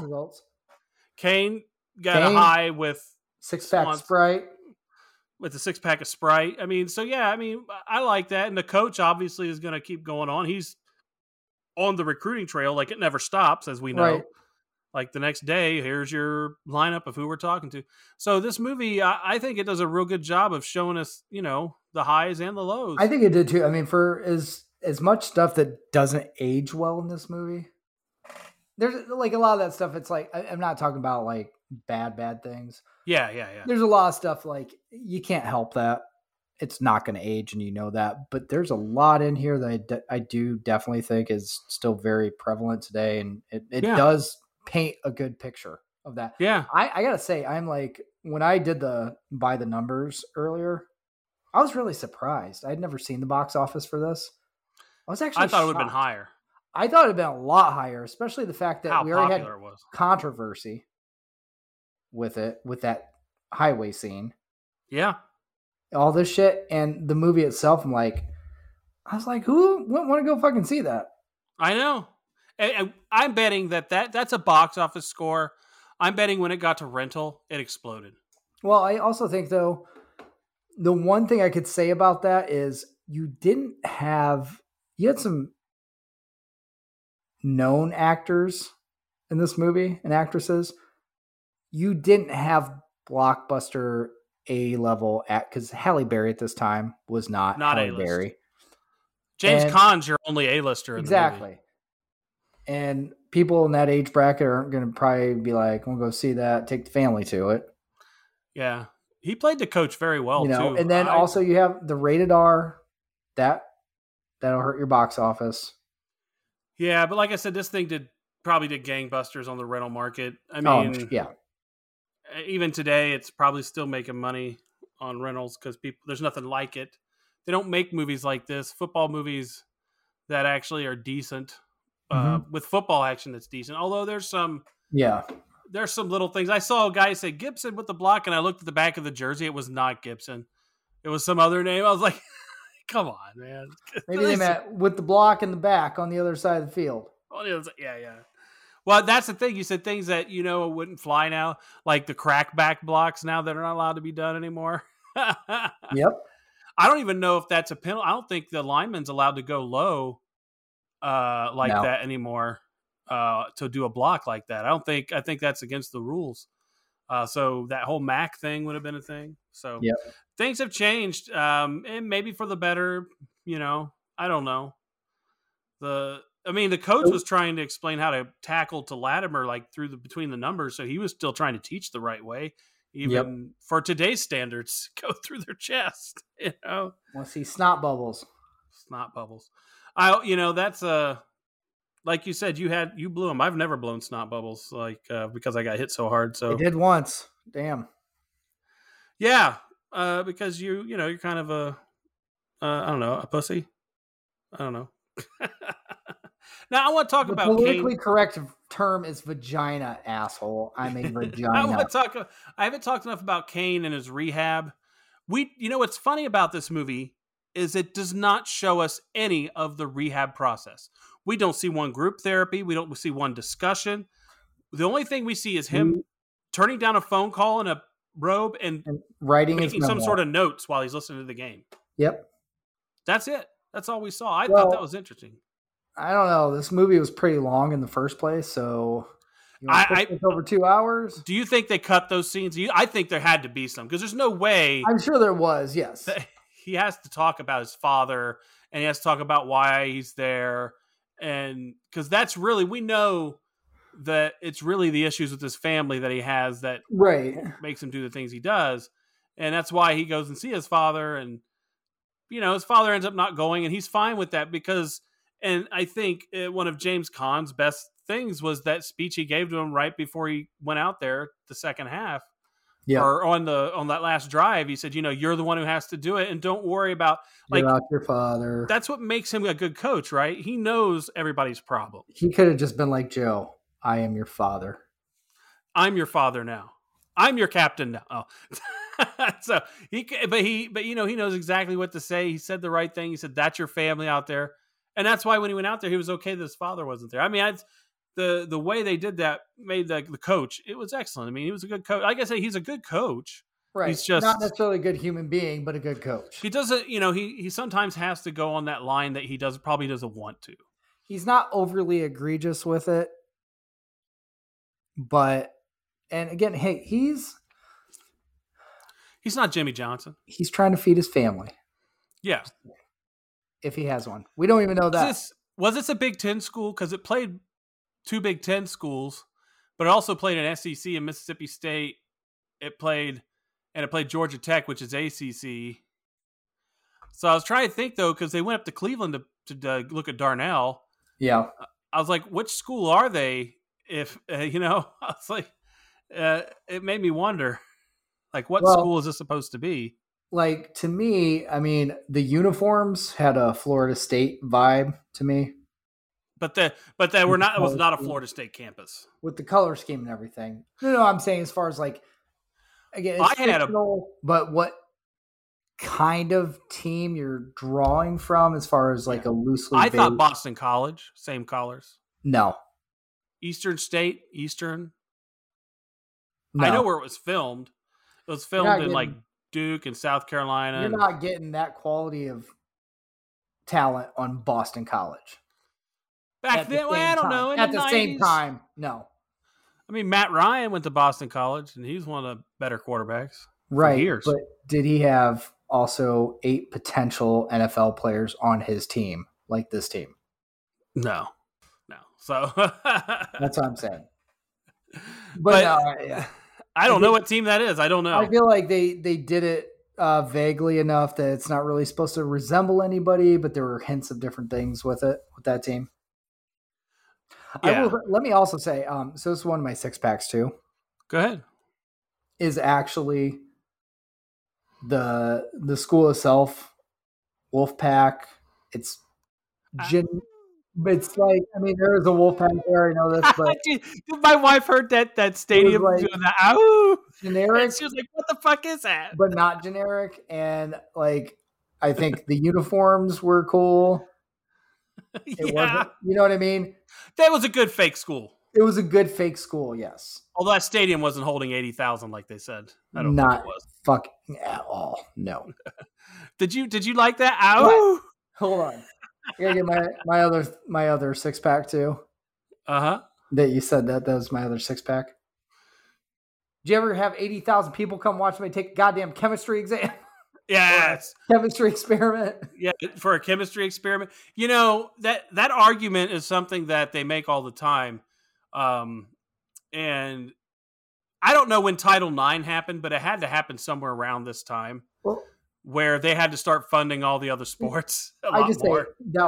got a high with 6-pack of Sprite. With the 6-pack of Sprite. I mean, so yeah, I like that. And the coach obviously is going to keep going on. He's on the recruiting trail. Like it never stops, as we know. Right. Like the next day, here's your lineup of who we're talking to. So this movie, I think it does a real good job of showing us, the highs and the lows. I think it did too. I mean, for as much stuff that doesn't age well in this movie, there's like a lot of that stuff. It's like, I'm not talking about like bad things. Yeah. There's a lot of stuff like you can't help that. It's not going to age, and you know that. But there's a lot in here that I do definitely think is still very prevalent today, and it does paint a good picture of that. Yeah. I got to say, I'm like, when I did the by the numbers earlier, I was really surprised. I'd never seen the box office for this. I thought it would have been higher. I thought it would have been a lot higher, especially the fact that we already had controversy with it, with that highway scene. Yeah. All this shit. And the movie itself, I was like, who wouldn't want to go fucking see that? I know. And I'm betting that's a box office score. I'm betting when it got to rental, it exploded. Well, I also think, though, the one thing I could say about that is you had some known actors in this movie and actresses. You didn't have blockbuster A-level because Halle Berry at this time was not Halle A-list. Berry. James Caan's your only A-lister in exactly. the movie. And people in that age bracket aren't going to probably be like, we'll go see that, take the family to it. Yeah. He played the coach very well, too. And then also you have the rated R. That'll hurt your box office. Yeah, but like I said, this thing did probably did gangbusters on the rental market. I mean, yeah. Even today, it's probably still making money on rentals because there's nothing like it. They don't make movies like this, football movies that actually are decent, with football action that's decent. Although there's some little things. I saw a guy say Gibson with the block, and I looked at the back of the jersey. It was not Gibson. It was some other name. I was like, come on, man. Maybe they meant with the block in the back on the other side of the field. Yeah. Well, that's the thing. You said things that, wouldn't fly now, like the crackback blocks now that are not allowed to be done anymore. Yep. I don't even know if that's a penalty. I don't think the lineman's allowed to go low that anymore to do a block like that. I think that's against the rules. So that whole MAC thing would have been a thing. So things have changed, and maybe for the better. I don't know. The coach was trying to explain how to tackle to Latimer between the numbers, so he was still trying to teach the right way, even for today's standards. Go through their chest, Want to see snot bubbles? Snot bubbles. That's like you said, you blew them. I've never blown snot bubbles because I got hit so hard. So I did once. Damn. Yeah, because you're kind of I don't know, a pussy. I don't know. Now I want to talk about the politically correct term is vagina, asshole. I'm a vagina. I haven't talked enough about Kane and his rehab. What's funny about this movie is it does not show us any of the rehab process. We don't see one group therapy. We don't see one discussion. The only thing we see is him turning down a phone call in a robe and making some sort of notes while he's listening to the game. Yep. That's it. That's all we saw. I thought that was interesting. I don't know. This movie was pretty long in the first place, so it's over 2 hours. Do you think they cut those scenes? I think there had to be some, because there's no way. I'm sure there was, yes. He has to talk about his father, and he has to talk about why he's there, and because that's really, we know that it's really the issues with his family that he has that makes him do the things he does, and that's why he goes and see his father, and his father ends up not going, and he's fine with that because. And I think one of James Caan's best things was that speech he gave to him right before he went out there the second half. Yeah. Or on that last drive, he said, you're the one who has to do it, and don't worry about your father. That's what makes him a good coach, right? He knows everybody's problem. He could have just been like Joe. I am your father. I'm your father now. I'm your captain now. Oh. So he knows exactly what to say. He said the right thing. He said, that's your family out there. And that's why when he went out there, he was okay that his father wasn't there. I mean, the way they did that made the coach, it was excellent. I mean, he was a good coach. Like I say, he's a good coach. Right. He's just not necessarily a good human being, but a good coach. He doesn't, he sometimes has to go on that line that he probably doesn't want to. He's not overly egregious with it. But, and again, hey, he's not Jimmy Johnson. He's trying to feed his family. Yeah. If he has one. We don't even know that. Was this a Big Ten school? Because it played two Big Ten schools, but it also played an SEC and Mississippi State. It played Georgia Tech, which is ACC. So I was trying to think, though, because they went up to Cleveland to look at Darnell. Yeah. I was like, which school are they? If, I was like, it made me wonder, what school is this supposed to be? To me, I mean, the uniforms had a Florida State vibe to me. But they were not. It was not a Florida State campus with the color scheme and everything. No, I'm saying as far as again, it's fictional, but what kind of team you're drawing from as far as a loosely? I thought Boston College, same colors. No, Eastern State, Eastern. No. I know where it was filmed. It was filmed in Duke and South Carolina. You're not getting that quality of talent on Boston College. Back then, I don't know. At the same time, no. I mean, Matt Ryan went to Boston College, and he's one of the better quarterbacks for years. But did he have also 8 potential NFL players on his team like this team? No. So that's what I'm saying. But I don't know what team that is. I don't know. I feel like they did it vaguely enough that it's not really supposed to resemble anybody, but there were hints of different things with that team. Yeah. Let me also say, so this is one of my 6-packs too. Go ahead. Is actually the school itself, Wolfpack. It's it's like, I mean, there is a Wolfpack there. I know this, but Dude, my wife heard that stadium like doing the ow generic. And she was like, "What the fuck is that?" But not generic. And like, I think the uniforms were cool. It wasn't, you know what I mean? That was a good fake school. It was a good fake school, yes. Although that stadium wasn't holding 80,000 like they said. I don't Not think it was. fucking at all. No. Did you like that? Ow! Hold on. I gotta get my other 6-pack too. Uh-huh. That you said that was my other 6-pack. Did you ever have 80,000 people come watch me take a goddamn chemistry exam? Yes. Chemistry experiment. Yeah, for a chemistry experiment. You know, that argument is something that they make all the time. And I don't know when Title IX happened, but it had to happen somewhere around this time, where they had to start funding all the other sports a lot more. Say that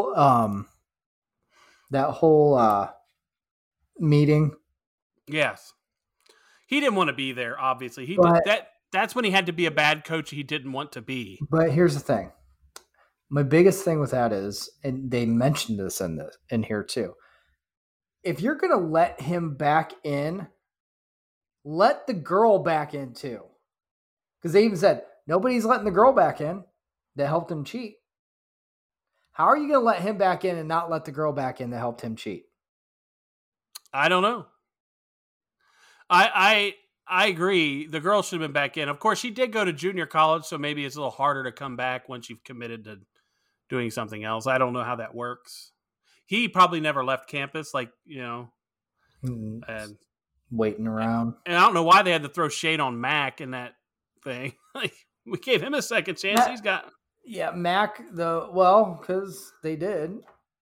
whole meeting. Yes, he didn't want to be there. Obviously, he but, did that. That's when he had to be a bad coach he didn't want to be. But here's the thing: my biggest thing with that is, and they mentioned this in here too. If you're going to let him back in, let the girl back in too. Because they even said, nobody's letting the girl back in that helped him cheat. How are you going to let him back in and not let the girl back in that helped him cheat? I don't know. I agree. The girl should have been back in. Of course, she did go to junior college, so maybe it's a little harder to come back once you've committed to doing something else. I don't know how that works. He probably never left campus, and waiting around. And I don't know why they had to throw shade on Mac in that thing. Like, we gave him a second chance. He's got Mac because they did.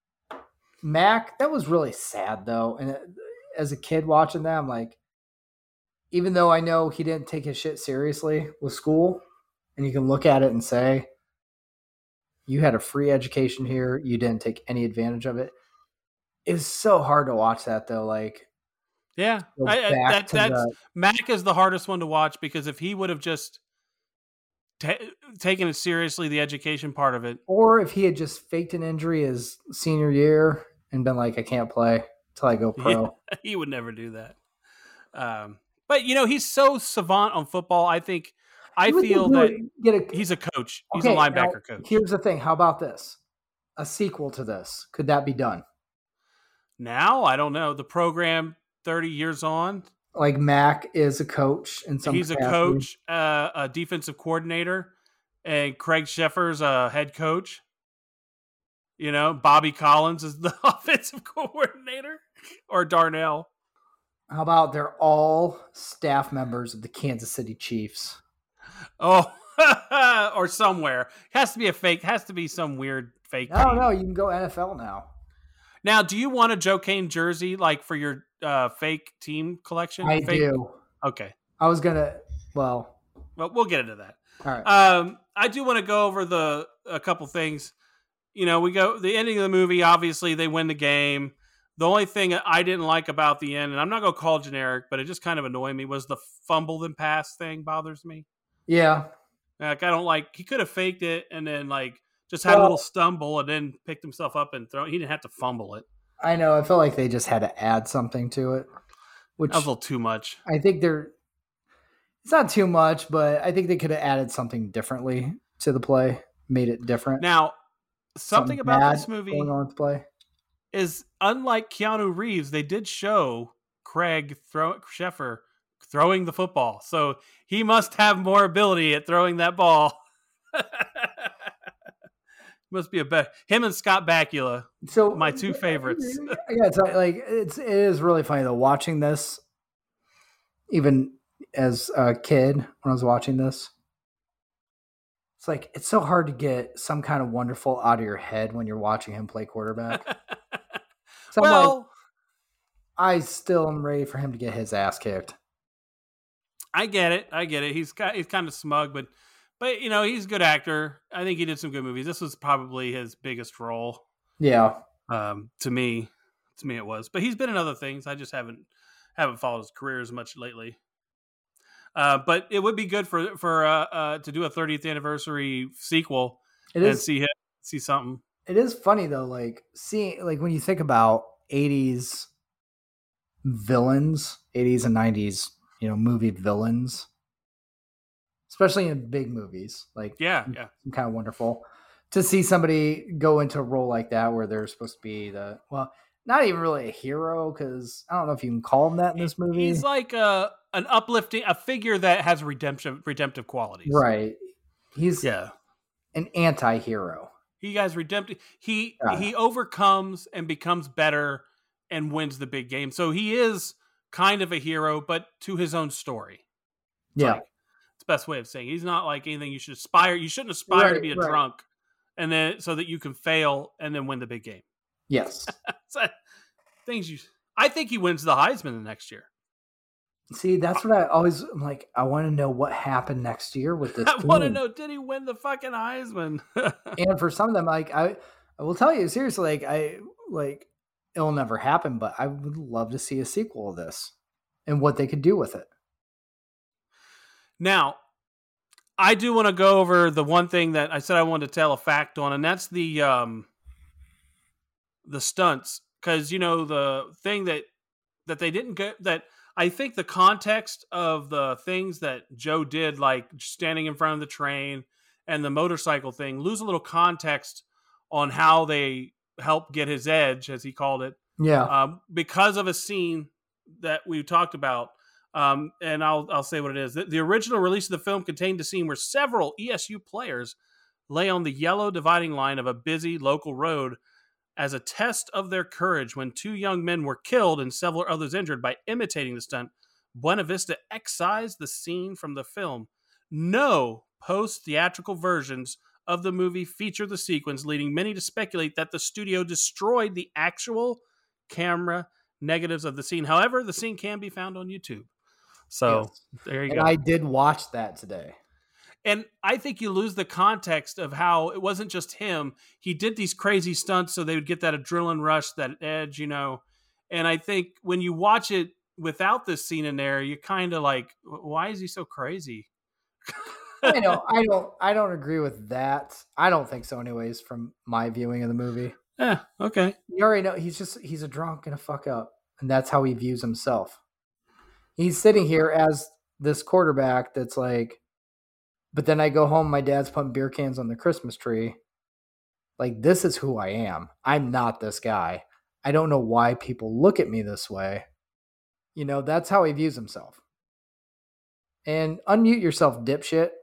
Mac, that was really sad though. And as a kid watching that, I'm like, even though I know he didn't take his shit seriously with school, and you can look at it and say, you had a free education here. You didn't take any advantage of it. It was so hard to watch that though. Like, yeah, Mac is the hardest one to watch because if he would have just taken it seriously, the education part of it, or if he had just faked an injury his senior year and been like, I can't play till I go pro. Yeah, he would never do that. But he's so savant on football. I feel that he's a coach. He's a linebacker coach. Here's the thing. How about this? A sequel to this. Could that be done? Now, I don't know. The program 30 years on. Like Mac is a coach in some He's capacity. A coach, a defensive coordinator, and Craig Sheffer's a head coach. Bobby Collins is the offensive coordinator, or Darnell. How about they're all staff members of the Kansas City Chiefs? Oh, or somewhere. Has to be a fake. Has to be some weird fake. No, you can go NFL now. Now, do you want a Joe Kane jersey like for your fake team collection? I do. Okay. I was gonna. Well, we'll get into that. All right. I do want to go over a couple things. We go the ending of the movie. Obviously, they win the game. The only thing I didn't like about the end, and I'm not going to call it generic, but it just kind of annoyed me, was the fumble then pass thing bothers me. Yeah. Like, I don't like, he could have faked it and then just had a little stumble and then picked himself up and throw. He didn't have to fumble it. I know. I felt like they just had to add something to it. Which that was a little too much. I think it's not too much, but I think they could have added something differently to the play, made it different. Now, something about this movie going on to play is, unlike Keanu Reeves, they did show Craig Sheffer throwing the football. So he must have more ability at throwing that ball. Must be him and Scott Bakula. So my two favorites. Yeah, it is really funny though, watching this, even as a kid when I was watching this. It's like, it's so hard to get some kind of wonderful out of your head when you're watching him play quarterback. So I still am ready for him to get his ass kicked. I get it. He's kind of smug, but he's a good actor. I think he did some good movies. This was probably his biggest role. Yeah. To me. to me it was. But he's been in other things. I just haven't followed his career as much lately. But it would be good for to do a 30th anniversary sequel see something. It is funny though, like seeing when you think about 80s villains, 80s and 90s, movie villains, especially in big movies, like kind of wonderful to see somebody go into a role like that where they're supposed to be not even really a hero, because I don't know if you can call him that in this movie. He's like an uplifting, a figure that has redemptive qualities. Right. He's an anti-hero. He has redemptive. He overcomes and becomes better and wins the big game. So he is kind of a hero, but to his own story. It's the best way of saying it. He's not like anything you should aspire. You shouldn't aspire to be a drunk, and then so that you can fail and then win the big game. Yes. I think he wins the Heisman the next year. See, that's what I'm like, I want to know what happened next year with this. I want to know, did he win the fucking Heisman? And for some of them, like I will tell you seriously, it'll never happen, but I would love to see a sequel of this and what they could do with it. Now, I do want to go over the one thing that I said I wanted to tell a fact on, and that's the stunts. Because, the thing that they didn't get, that I think the context of the things that Joe did, like standing in front of the train and the motorcycle thing, lose a little context on how they helped get his edge, as he called it. Yeah. Because of a scene that we talked about. And I'll say what it is. The original release of the film contained a scene where several ESU players lay on the yellow dividing line of a busy local road as a test of their courage when 2 young men were killed and several others injured. By imitating the stunt, Buena Vista excised the scene from the film. No post-theatrical versions of the movie feature the sequence, leading many to speculate that the studio destroyed the actual camera negatives of the scene. However, the scene can be found on YouTube. So there you go. I did watch that today. And I think you lose the context of how it wasn't just him. He did these crazy stunts so they would get that adrenaline rush, that edge, And I think when you watch it without this scene in there, you kind of like, why is he so crazy? I don't agree with that. I don't think so anyways, from my viewing of the movie. Yeah, okay. You already know he's a drunk and a fuck up. And that's how he views himself. He's sitting here as this quarterback that's like, but then I go home, my dad's putting beer cans on the Christmas tree. Like, this is who I am. I'm not this guy. I don't know why people look at me this way. That's how he views himself. And unmute yourself, dipshit.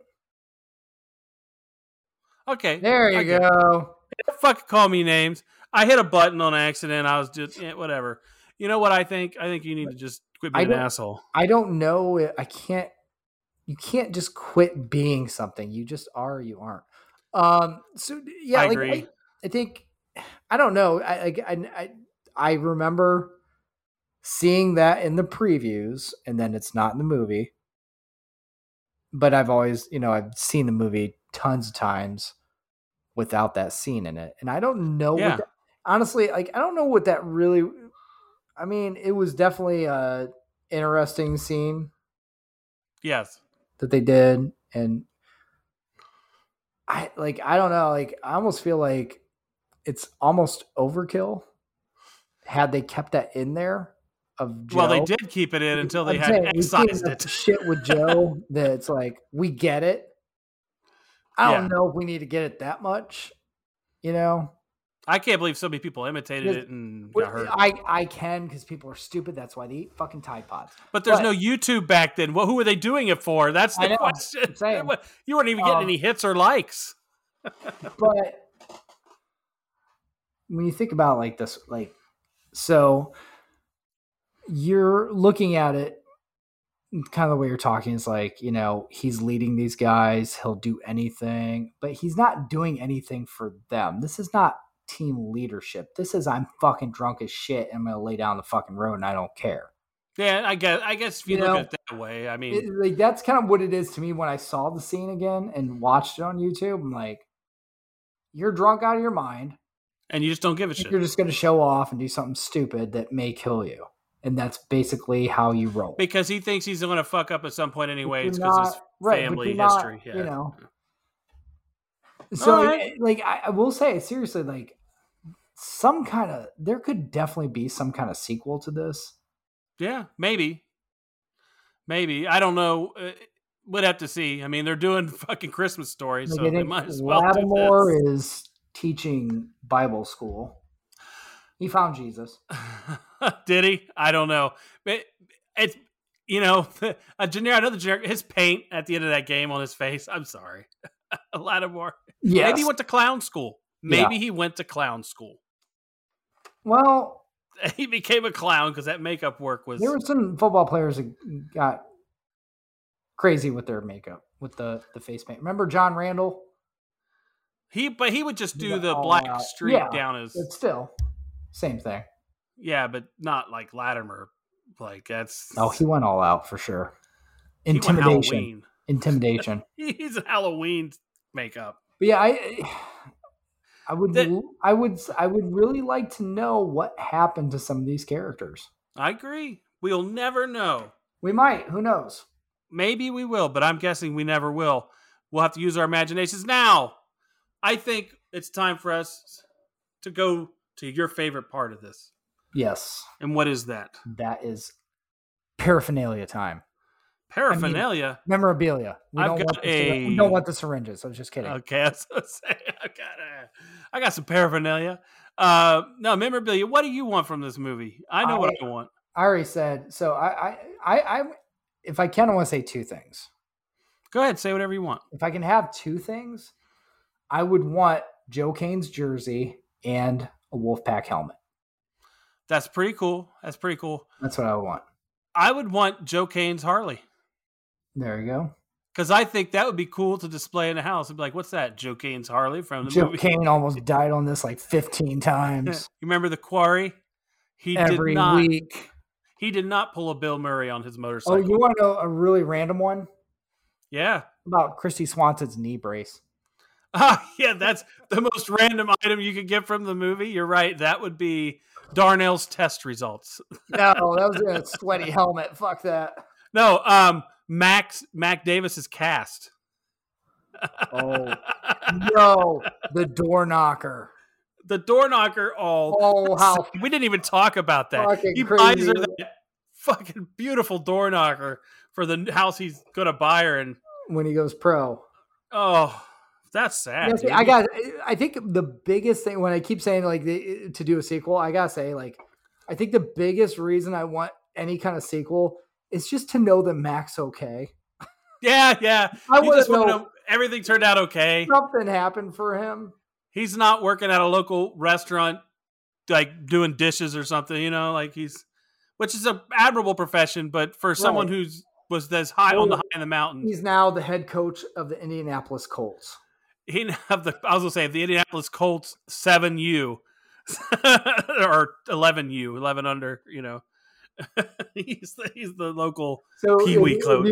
Okay. There you go. Don't fucking call me names. I hit a button on accident. I was just, whatever. You know what I think? I think you need to just quit being an asshole. I don't know. You can't just quit being something. You just are or you aren't. So yeah, I agree. I think, I don't know. I remember seeing that in the previews, and then it's not in the movie. But I've always, I've seen the movie tons of times without that scene in it. And I don't know honestly, I don't know what that really, I mean, it was definitely a interesting scene. Yes. That they did. And I don't know, I almost feel like it's almost overkill had they kept that in there of Joe. Well, they did keep it in until they had excised it. Shit with Joe that it's like, we get it. I don't know if we need to get it that much, I can't believe so many people imitated it and got hurt. I can, because people are stupid. That's why they eat fucking Tide Pods. But there's no YouTube back then. Well, who were they doing it for? That's the question. You weren't even getting any hits or likes. But when you think about this, so you're looking at it kind of the way you're talking is he's leading these guys. He'll do anything, but he's not doing anything for them. This is not team leadership. This is, I'm fucking drunk as shit and I'm going to lay down the fucking road and I don't care. Yeah, I guess if you look at it that way, I mean, that's kind of what it is to me when I saw the scene again and watched it on YouTube. I'm like, you're drunk out of your mind. And you just don't give a shit. You're just going to show off and do something stupid that may kill you. And that's basically how you roll. Because he thinks he's going to fuck up at some point anyway. It's because his family history. You know. So, like, I will say, seriously, like, there could definitely be some kind of sequel to this. Yeah, maybe. I don't know. We'd have to see. I mean, they're doing fucking Christmas stories, so they might as well Lattimore do this. is teaching Bible school. He found Jesus. Did he? I don't know. It's, you know, another generic, his paint at the end of that game on his face. I'm sorry. Lattimore. Yes. Maybe he went to clown school. He went to clown school. Well, he became a clown because that makeup work was. There were some football players that got crazy with their makeup, with the face paint. Remember John Randall? But he would just do the black streak down his. It's still same thing. Yeah, but not like Latimer. Like that's. Oh, he went all out for sure. Intimidation. He's a Halloween makeup. But yeah, I would really like to know what happened to some of these characters. I agree. We'll never know. We might. Who knows? Maybe we will, but I'm guessing we never will. We'll have to use our imaginations now. I think it's time for us to go to your favorite part of this. Yes. And what is that? That is paraphernalia time. Paraphernalia? Memorabilia. We don't want the syringes. I was just kidding. Okay, I was going to say, I got some paraphernalia. No, memorabilia. What do you want from this movie? I know what I want. I already said. So I if I can, I want to say two things. Go ahead, say whatever you want. If I can have two things, I would want Joe Kane's jersey and a Wolfpack helmet. That's pretty cool. That's what I would want. I would want Joe Kane's Harley. There you go. Because I think that would be cool to display in the house. It'd be like, what's that? Joe Kane's Harley from the movie. Joe Kane almost died on this like 15 times. You remember The Quarry? Every week. He did not pull a Bill Murray on his motorcycle. Oh, you want to know a really random one? Yeah. About Christy Swanson's knee brace. Yeah, that's the most random item you could get from the movie. You're right. That would be Darnell's test results. No, that was a sweaty helmet. Fuck that. No, Mac Davis's cast. Oh, no, the door knocker. The door knocker. How we didn't even talk about that. He crazy. buys her that fucking beautiful door knocker for the house he's gonna buy her, and when he goes pro. Oh, that's sad. I think the biggest thing when I keep saying like to do a sequel, I gotta say like I think the biggest reason I want any kind of sequel is just to know that Mac's okay. Yeah. I just want to know everything turned out okay. Something happened for him. He's not working at a local restaurant, like doing dishes or something, you know, like which is an admirable profession, but for someone was this high on the mountain. He's now the head coach of the Indianapolis Colts. I was gonna say the Indianapolis Colts 7U or 11U, 11 under, you know. he's the local Pee-wee coach.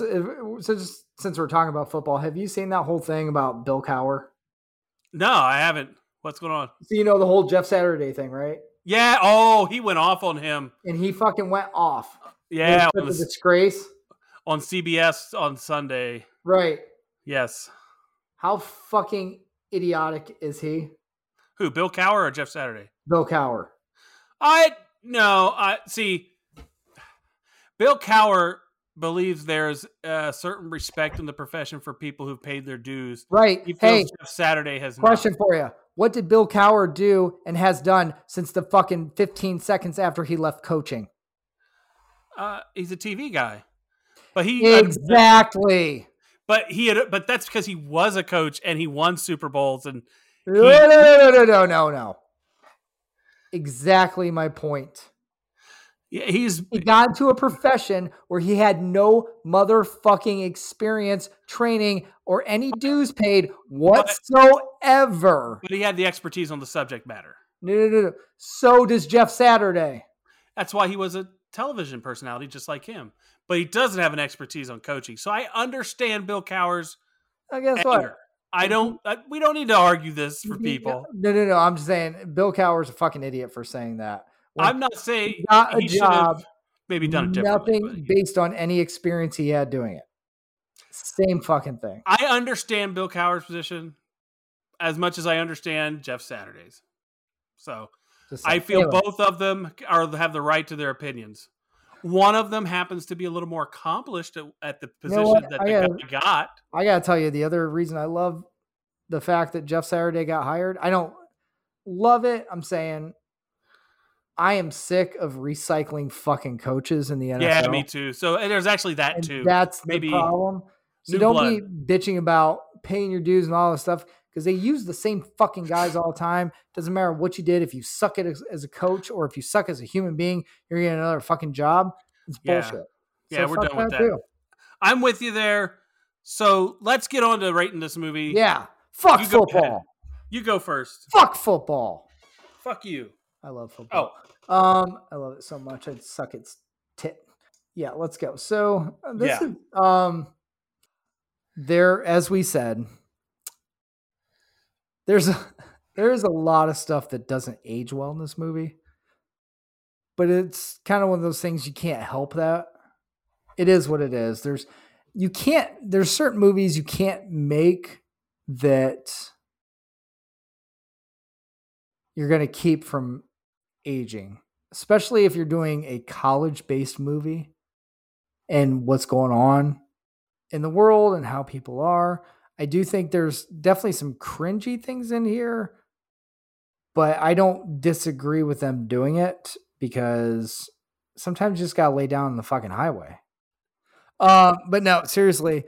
Since we're talking about football, have you seen that whole thing about Bill Cowher? No, I haven't. What's going on? So you know the whole Jeff Saturday thing, right? Yeah. Oh, he went off on him. And he fucking went off. Yeah. It was a disgrace. On CBS on Sunday. Right. Yes. How fucking idiotic is he? Who, Bill Cowher or Jeff Saturday? Bill Cowher. See, Bill Cowher believes there's a certain respect in the profession for people who've paid their dues. Right. Jeff Saturday has question for you. What did Bill Cowher do and has done since the fucking 15 seconds after he left coaching? He's a TV guy. But Exactly. But that's because he was a coach and he won Super Bowls and No. Exactly my point. Yeah, he got into a profession where he had no motherfucking experience, training, or any dues paid whatsoever. But he had the expertise on the subject matter. No. So does Jeff Saturday. That's why he was a television personality just like him. But he doesn't have an expertise on coaching. So I understand Bill Cowher's guess anger. what? We don't need to argue this for people. No. I'm just saying Bill Cowher's a fucking idiot for saying that. I'm not saying got a he should job, have maybe done it differently. Nothing based on any experience he had doing it. Same fucking thing. I understand Bill Cowher's position as much as I understand Jeff Saturday's. So I feel both of them have the right to their opinions. One of them happens to be a little more accomplished at the position that the guy got. I got to tell you, the other reason I love the fact that Jeff Saturday got hired, I don't love it. I'm saying I am sick of recycling fucking coaches in the NFL. Yeah, me too. So there's actually that too. That's the problem. So don't be bitching about paying your dues and all this stuff because they use the same fucking guys all the time. Doesn't matter what you did. If you suck it as a coach or if you suck as a human being, you're getting another fucking job. It's bullshit. Yeah, we're done with that. Too. I'm with you there. So let's get on to rating this movie. Yeah. Fuck football. You go first. Fuck football. Fuck you. I love football. I love it so much. I'd suck its tit. Yeah, let's go. So this is there, as we said, there's a lot of stuff that doesn't age well in this movie. But it's kind of one of those things you can't help that. It is what it is. There's certain movies you can't make that you're going to keep from aging, especially if you're doing a college-based movie and what's going on in the world and how people are. I do think there's definitely some cringy things in here, but I don't disagree with them doing it because sometimes you just got to lay down on the fucking highway. But no, seriously,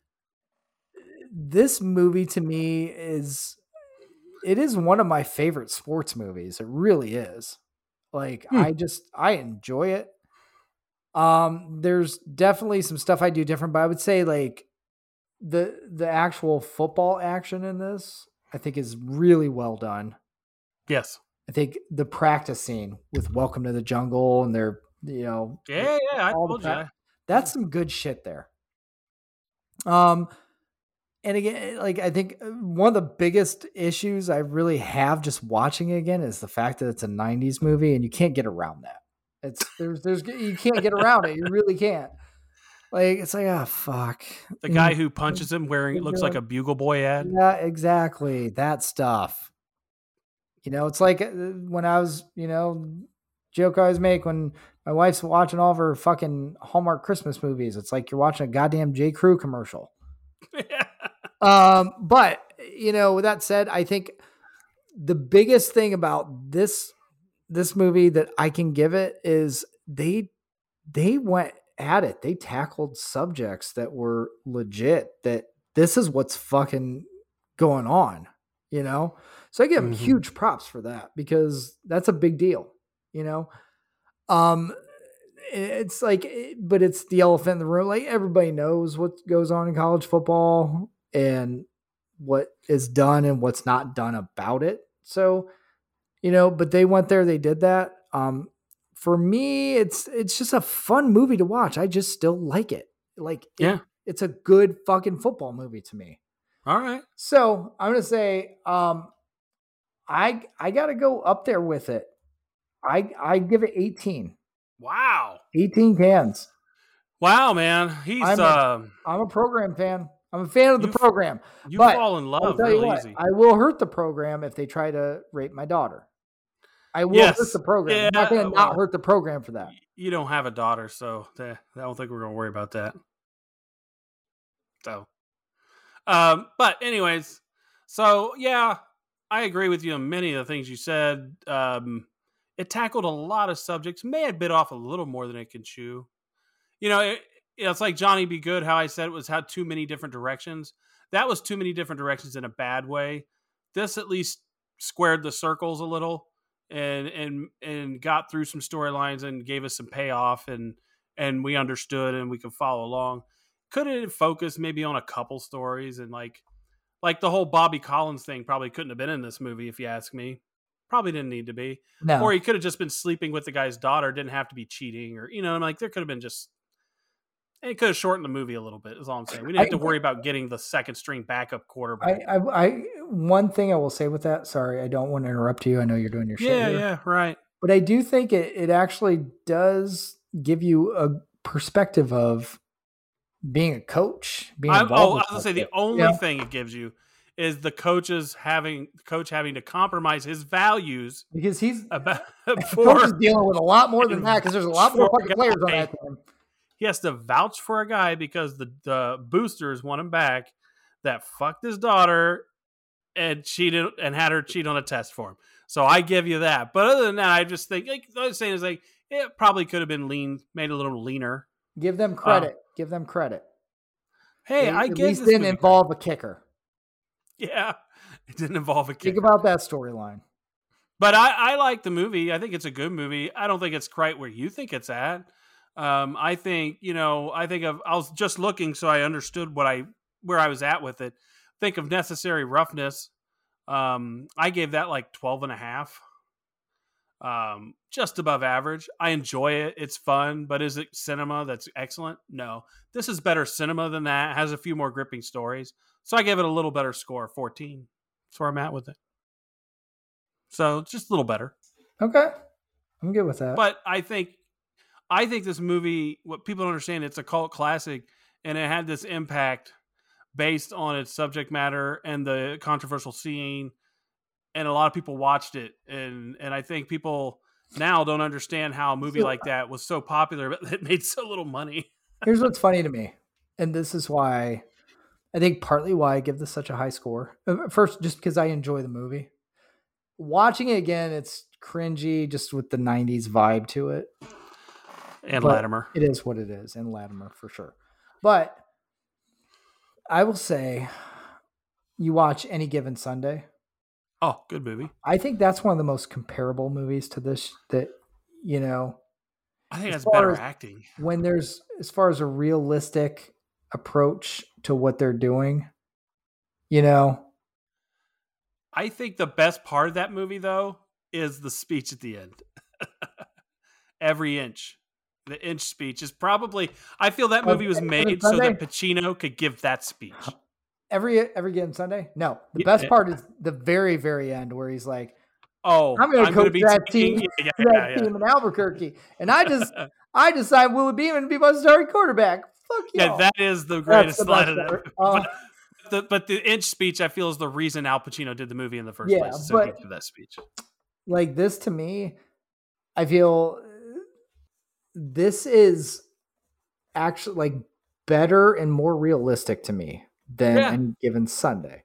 this movie to me is one of my favorite sports movies. It really is. Like, I enjoy it. There's definitely some stuff I do different, but I would say like the actual football action in this, I think is really well done. Yes. I think the practice scene with Welcome to the Jungle and their, I told you. That's some good shit there. And again, like, I think one of the biggest issues I really have just watching it again is the fact that it's a 90s movie and you can't get around that. You can't get around it. You really can't. Like, it's like, oh, fuck. The guy who punches him wearing, it looks like a Bugle Boy ad. Yeah, exactly. That stuff. It's like when I was, joke I always make when my wife's watching all of her fucking Hallmark Christmas movies. It's like you're watching a goddamn J. Crew commercial. But, with that said, I think the biggest thing about this movie that I can give it is they went at it. They tackled subjects that were legit, that this is what's fucking going on, So I give them huge props for that because that's a big deal, It's like, but it's the elephant in the room. Like, everybody knows what goes on in college football and what is done and what's not done about it. So, but they went there, they did that. For me, it's just a fun movie to watch. I just still like it. Like, it's a good fucking football movie to me. All right. So I'm going to say, I got to go up there with it. I give it 18. Wow. 18 cans. Wow, man. I'm a program fan. I'm a fan of the program. You fall in love real easy. I will hurt the program if they try to rape my daughter. I will hurt the program. Yeah, I'm not going to not hurt the program for that. You don't have a daughter, so I don't think we're going to worry about that. So, but anyways, so yeah, I agree with you on many of the things you said. It tackled a lot of subjects, may have bit off a little more than it can chew. It's like Johnny Be Good, how I said it had too many different directions. That was too many different directions in a bad way. This at least squared the circles a little and got through some storylines and gave us some payoff and we understood and we could follow along. Could have focused maybe on a couple stories and like the whole Bobby Collins thing probably couldn't have been in this movie if you ask me. Probably didn't need to be. No. Or he could have just been sleeping with the guy's daughter. Didn't have to be cheating or, there could have been just, They could have shortened the movie a little bit, is all I'm saying. We didn't have to worry about getting the second string backup quarterback. One thing I will say with that, sorry, I don't want to interrupt you. I know you're doing your shit here. Yeah, right. But I do think it actually does give you a perspective of being a coach. I was going to say the only thing it gives you is the coach having to compromise his values because he's about coach is dealing with a lot more than that because there's a lot more fucking players on that team. He has to vouch for a guy because the boosters want him back that fucked his daughter and cheated and had her cheat on a test for him. So I give you that. But other than that, I just think what I'm saying is like it probably could have been made a little leaner. Give them credit. Give them credit. Hey, at least didn't involve a kicker. Yeah, it didn't involve a kicker. Think about that storyline. But I like the movie. I think it's a good movie. I don't think it's quite where you think it's at. I think, I was just looking so I understood where I was at with it. Think of Necessary Roughness. I gave that like 12.5. Just above average. I enjoy it. It's fun, but is it cinema that's excellent? No. This is better cinema than that. It has a few more gripping stories. So I gave it a little better score, 14. That's where I'm at with it. So just a little better. Okay. I'm good with that. But I think this movie, what people don't understand, it's a cult classic, and it had this impact based on its subject matter and the controversial scene, and a lot of people watched it, and I think people now don't understand how a movie like that was so popular, but it made so little money. Here's what's funny to me, and this is why I think partly why I give this such a high score. First, just because I enjoy the movie. Watching it again, it's cringy, just with the 90s vibe to it. And but It is what it is, and Latimer for sure. But I will say, you watch Any Given Sunday. Oh, good movie. I think that's one of the most comparable movies to this that, I think that's better acting. When there's, as far as a realistic approach to what they're doing, I think the best part of that movie, though, is the speech at the end. Every inch. The inch speech is probably, I feel that movie was made so that Pacino could give that speech. Every Given Sunday? No. The best part is the very, very end where he's like, "Oh, I'm going to coach that team in Albuquerque." And I decide Willie Beeman to be my starting quarterback. Fuck you. Yeah, that is the greatest line of that. But the inch speech, I feel, is the reason Al Pacino did the movie in the first place. So he did that speech. Like this, to me, I feel this is actually like better and more realistic to me than Any Given Sunday.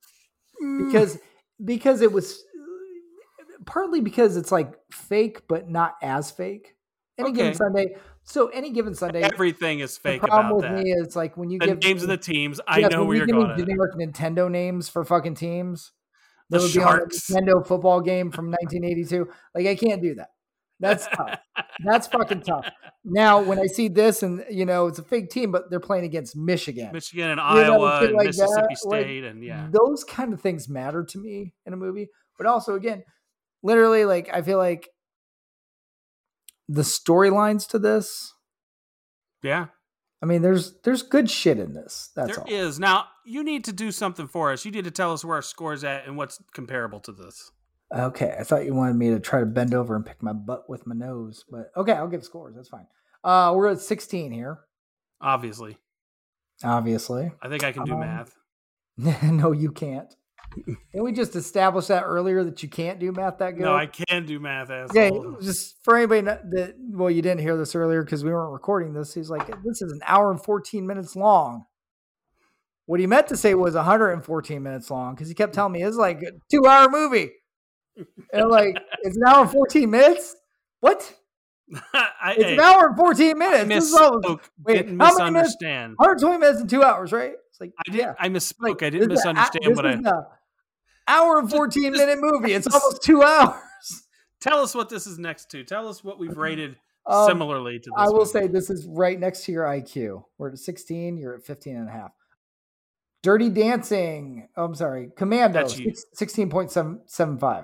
Because it was partly because it's like fake, but not as fake. Any Given Sunday. So Any Given Sunday, everything is fake. The problem about with that. me is like when you the give names of the teams, I know where you're going. Generic Nintendo names for fucking teams. The Sharks. Be on a Nintendo football game from 1982. Like I can't do that. That's tough. That's fucking tough. Now, when I see this and, it's a fake team, but they're playing against Michigan and Iowa and like Mississippi State. And those kind of things matter to me in a movie. But also, again, literally, like, I feel like the storylines to this. Yeah. I mean, there's good shit in this. That's all. There is. Now, you need to do something for us. You need to tell us where our score's at and what's comparable to this. Okay, I thought you wanted me to try to bend over and pick my butt with my nose, but okay, I'll give scores. That's fine. We're at 16 here. Obviously. I think I can do math. No, you can't. Didn't we just establish that earlier that you can't do math that good? No, I can do math, asshole. Okay, just for anybody that, well, you didn't hear this earlier because we weren't recording this. He's like, this is an hour and 14 minutes long. What he meant to say was 114 minutes long because he kept telling me it's like a 2-hour movie. And I'm like, it's an hour and 14 minutes? What? It's an hour and 14 minutes. Didn't misunderstand. 120 minutes and 2 hours, right? It's like, I misspoke. Like, I didn't misunderstand what an hour and 14 minute movie. It's almost 2 hours. Tell us what this is next to. Tell us what we've rated similarly to this. I will say this is right next to your IQ. We're at 16. You're at 15 and a half. Dirty Dancing. Oh, I'm sorry. Commando. 16.75.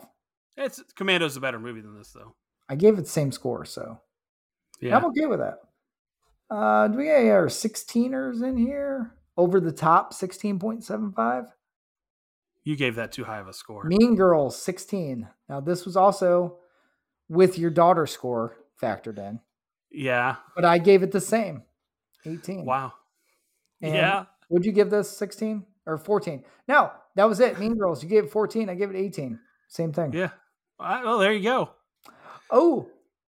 Commando's a better movie than this, though. I gave it the same score, so yeah. I'm okay with that. Do we have our 16ers in here? Over the top, 16.75. You gave that too high of a score. Mean Girls, 16. Now, this was also with your daughter score factored in. Yeah. But I gave it the same, 18. Wow. And yeah. Would you give this 16 or 14? No, that was it. Mean Girls, you gave it 14. I gave it 18. Same thing. Yeah. Well, there you go. Oh.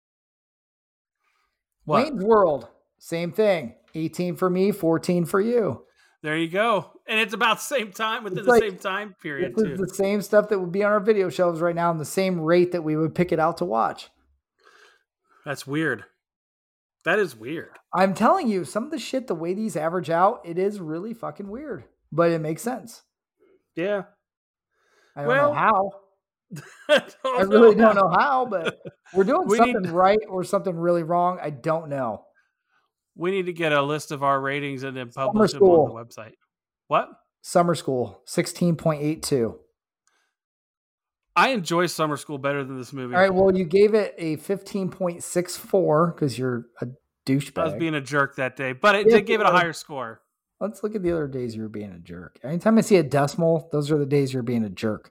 What? Wayne's World, same thing. 18 for me, 14 for you. There you go. And it's about the same time within the same time period, this too. is the same stuff that would be on our video shelves right now and the same rate that we would pick it out to watch. That's weird. That is weird. I'm telling you, some of the shit, the way these average out, it is really fucking weird. But it makes sense. Yeah. I don't know how. I really don't know how, but we're doing something right or something really wrong. I don't know. We need to get a list of our ratings and then publish them on the website. What? Summer School, 16.82. I enjoy Summer School better than this movie. All right, well, you gave it a 15.64 because you're a douchebag. I was being a jerk that day, but it did give it a higher score. Let's look at the other days you were being a jerk. Anytime I see a decimal, those are the days you're being a jerk.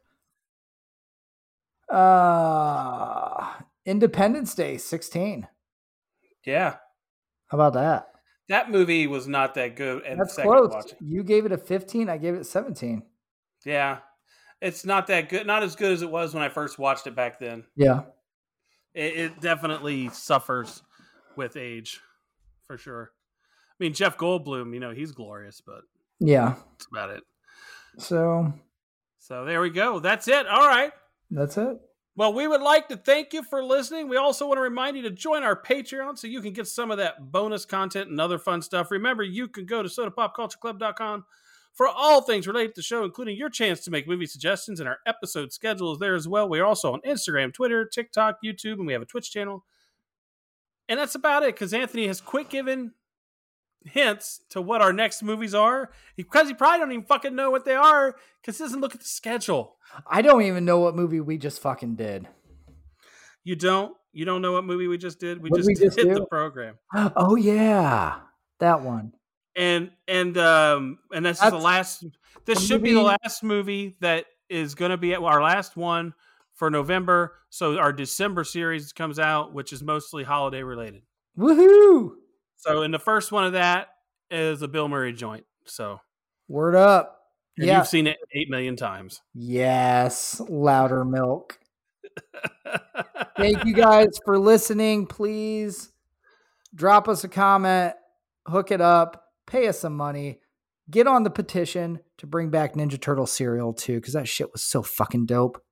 Independence Day, 16. Yeah. How about that? That movie was not that good. And that's close. You gave it a 15. I gave it 17. Yeah. It's not that good. Not as good as it was when I first watched it back then. Yeah. It definitely suffers with age, for sure. I mean, Jeff Goldblum, he's glorious, but yeah, that's about it. So there we go. That's it. All right. That's it. Well, we would like to thank you for listening. We also want to remind you to join our Patreon so you can get some of that bonus content and other fun stuff. Remember, you can go to sodapopcultureclub.com for all things related to the show, including your chance to make movie suggestions, and our episode schedule is there as well. We are also on Instagram, Twitter, TikTok, YouTube, and we have a Twitch channel. And that's about it, because Anthony has quit giving hints to what our next movies are, because he probably don't even fucking know what they are, because he doesn't look at the schedule. I don't even know what movie we just fucking did. You don't know what movie we just did? We just did the program. Oh yeah, that one. And that's the last. This should be the last movie that is going to be our last one for November. So our December series comes out, which is mostly holiday related. Woohoo! So in the first one of that is a Bill Murray joint. So word up. And you've seen it 8 million times. Yes, louder milk. Thank you guys for listening. Please drop us a comment, hook it up, pay us some money, get on the petition to bring back Ninja Turtle cereal too, because that shit was so fucking dope.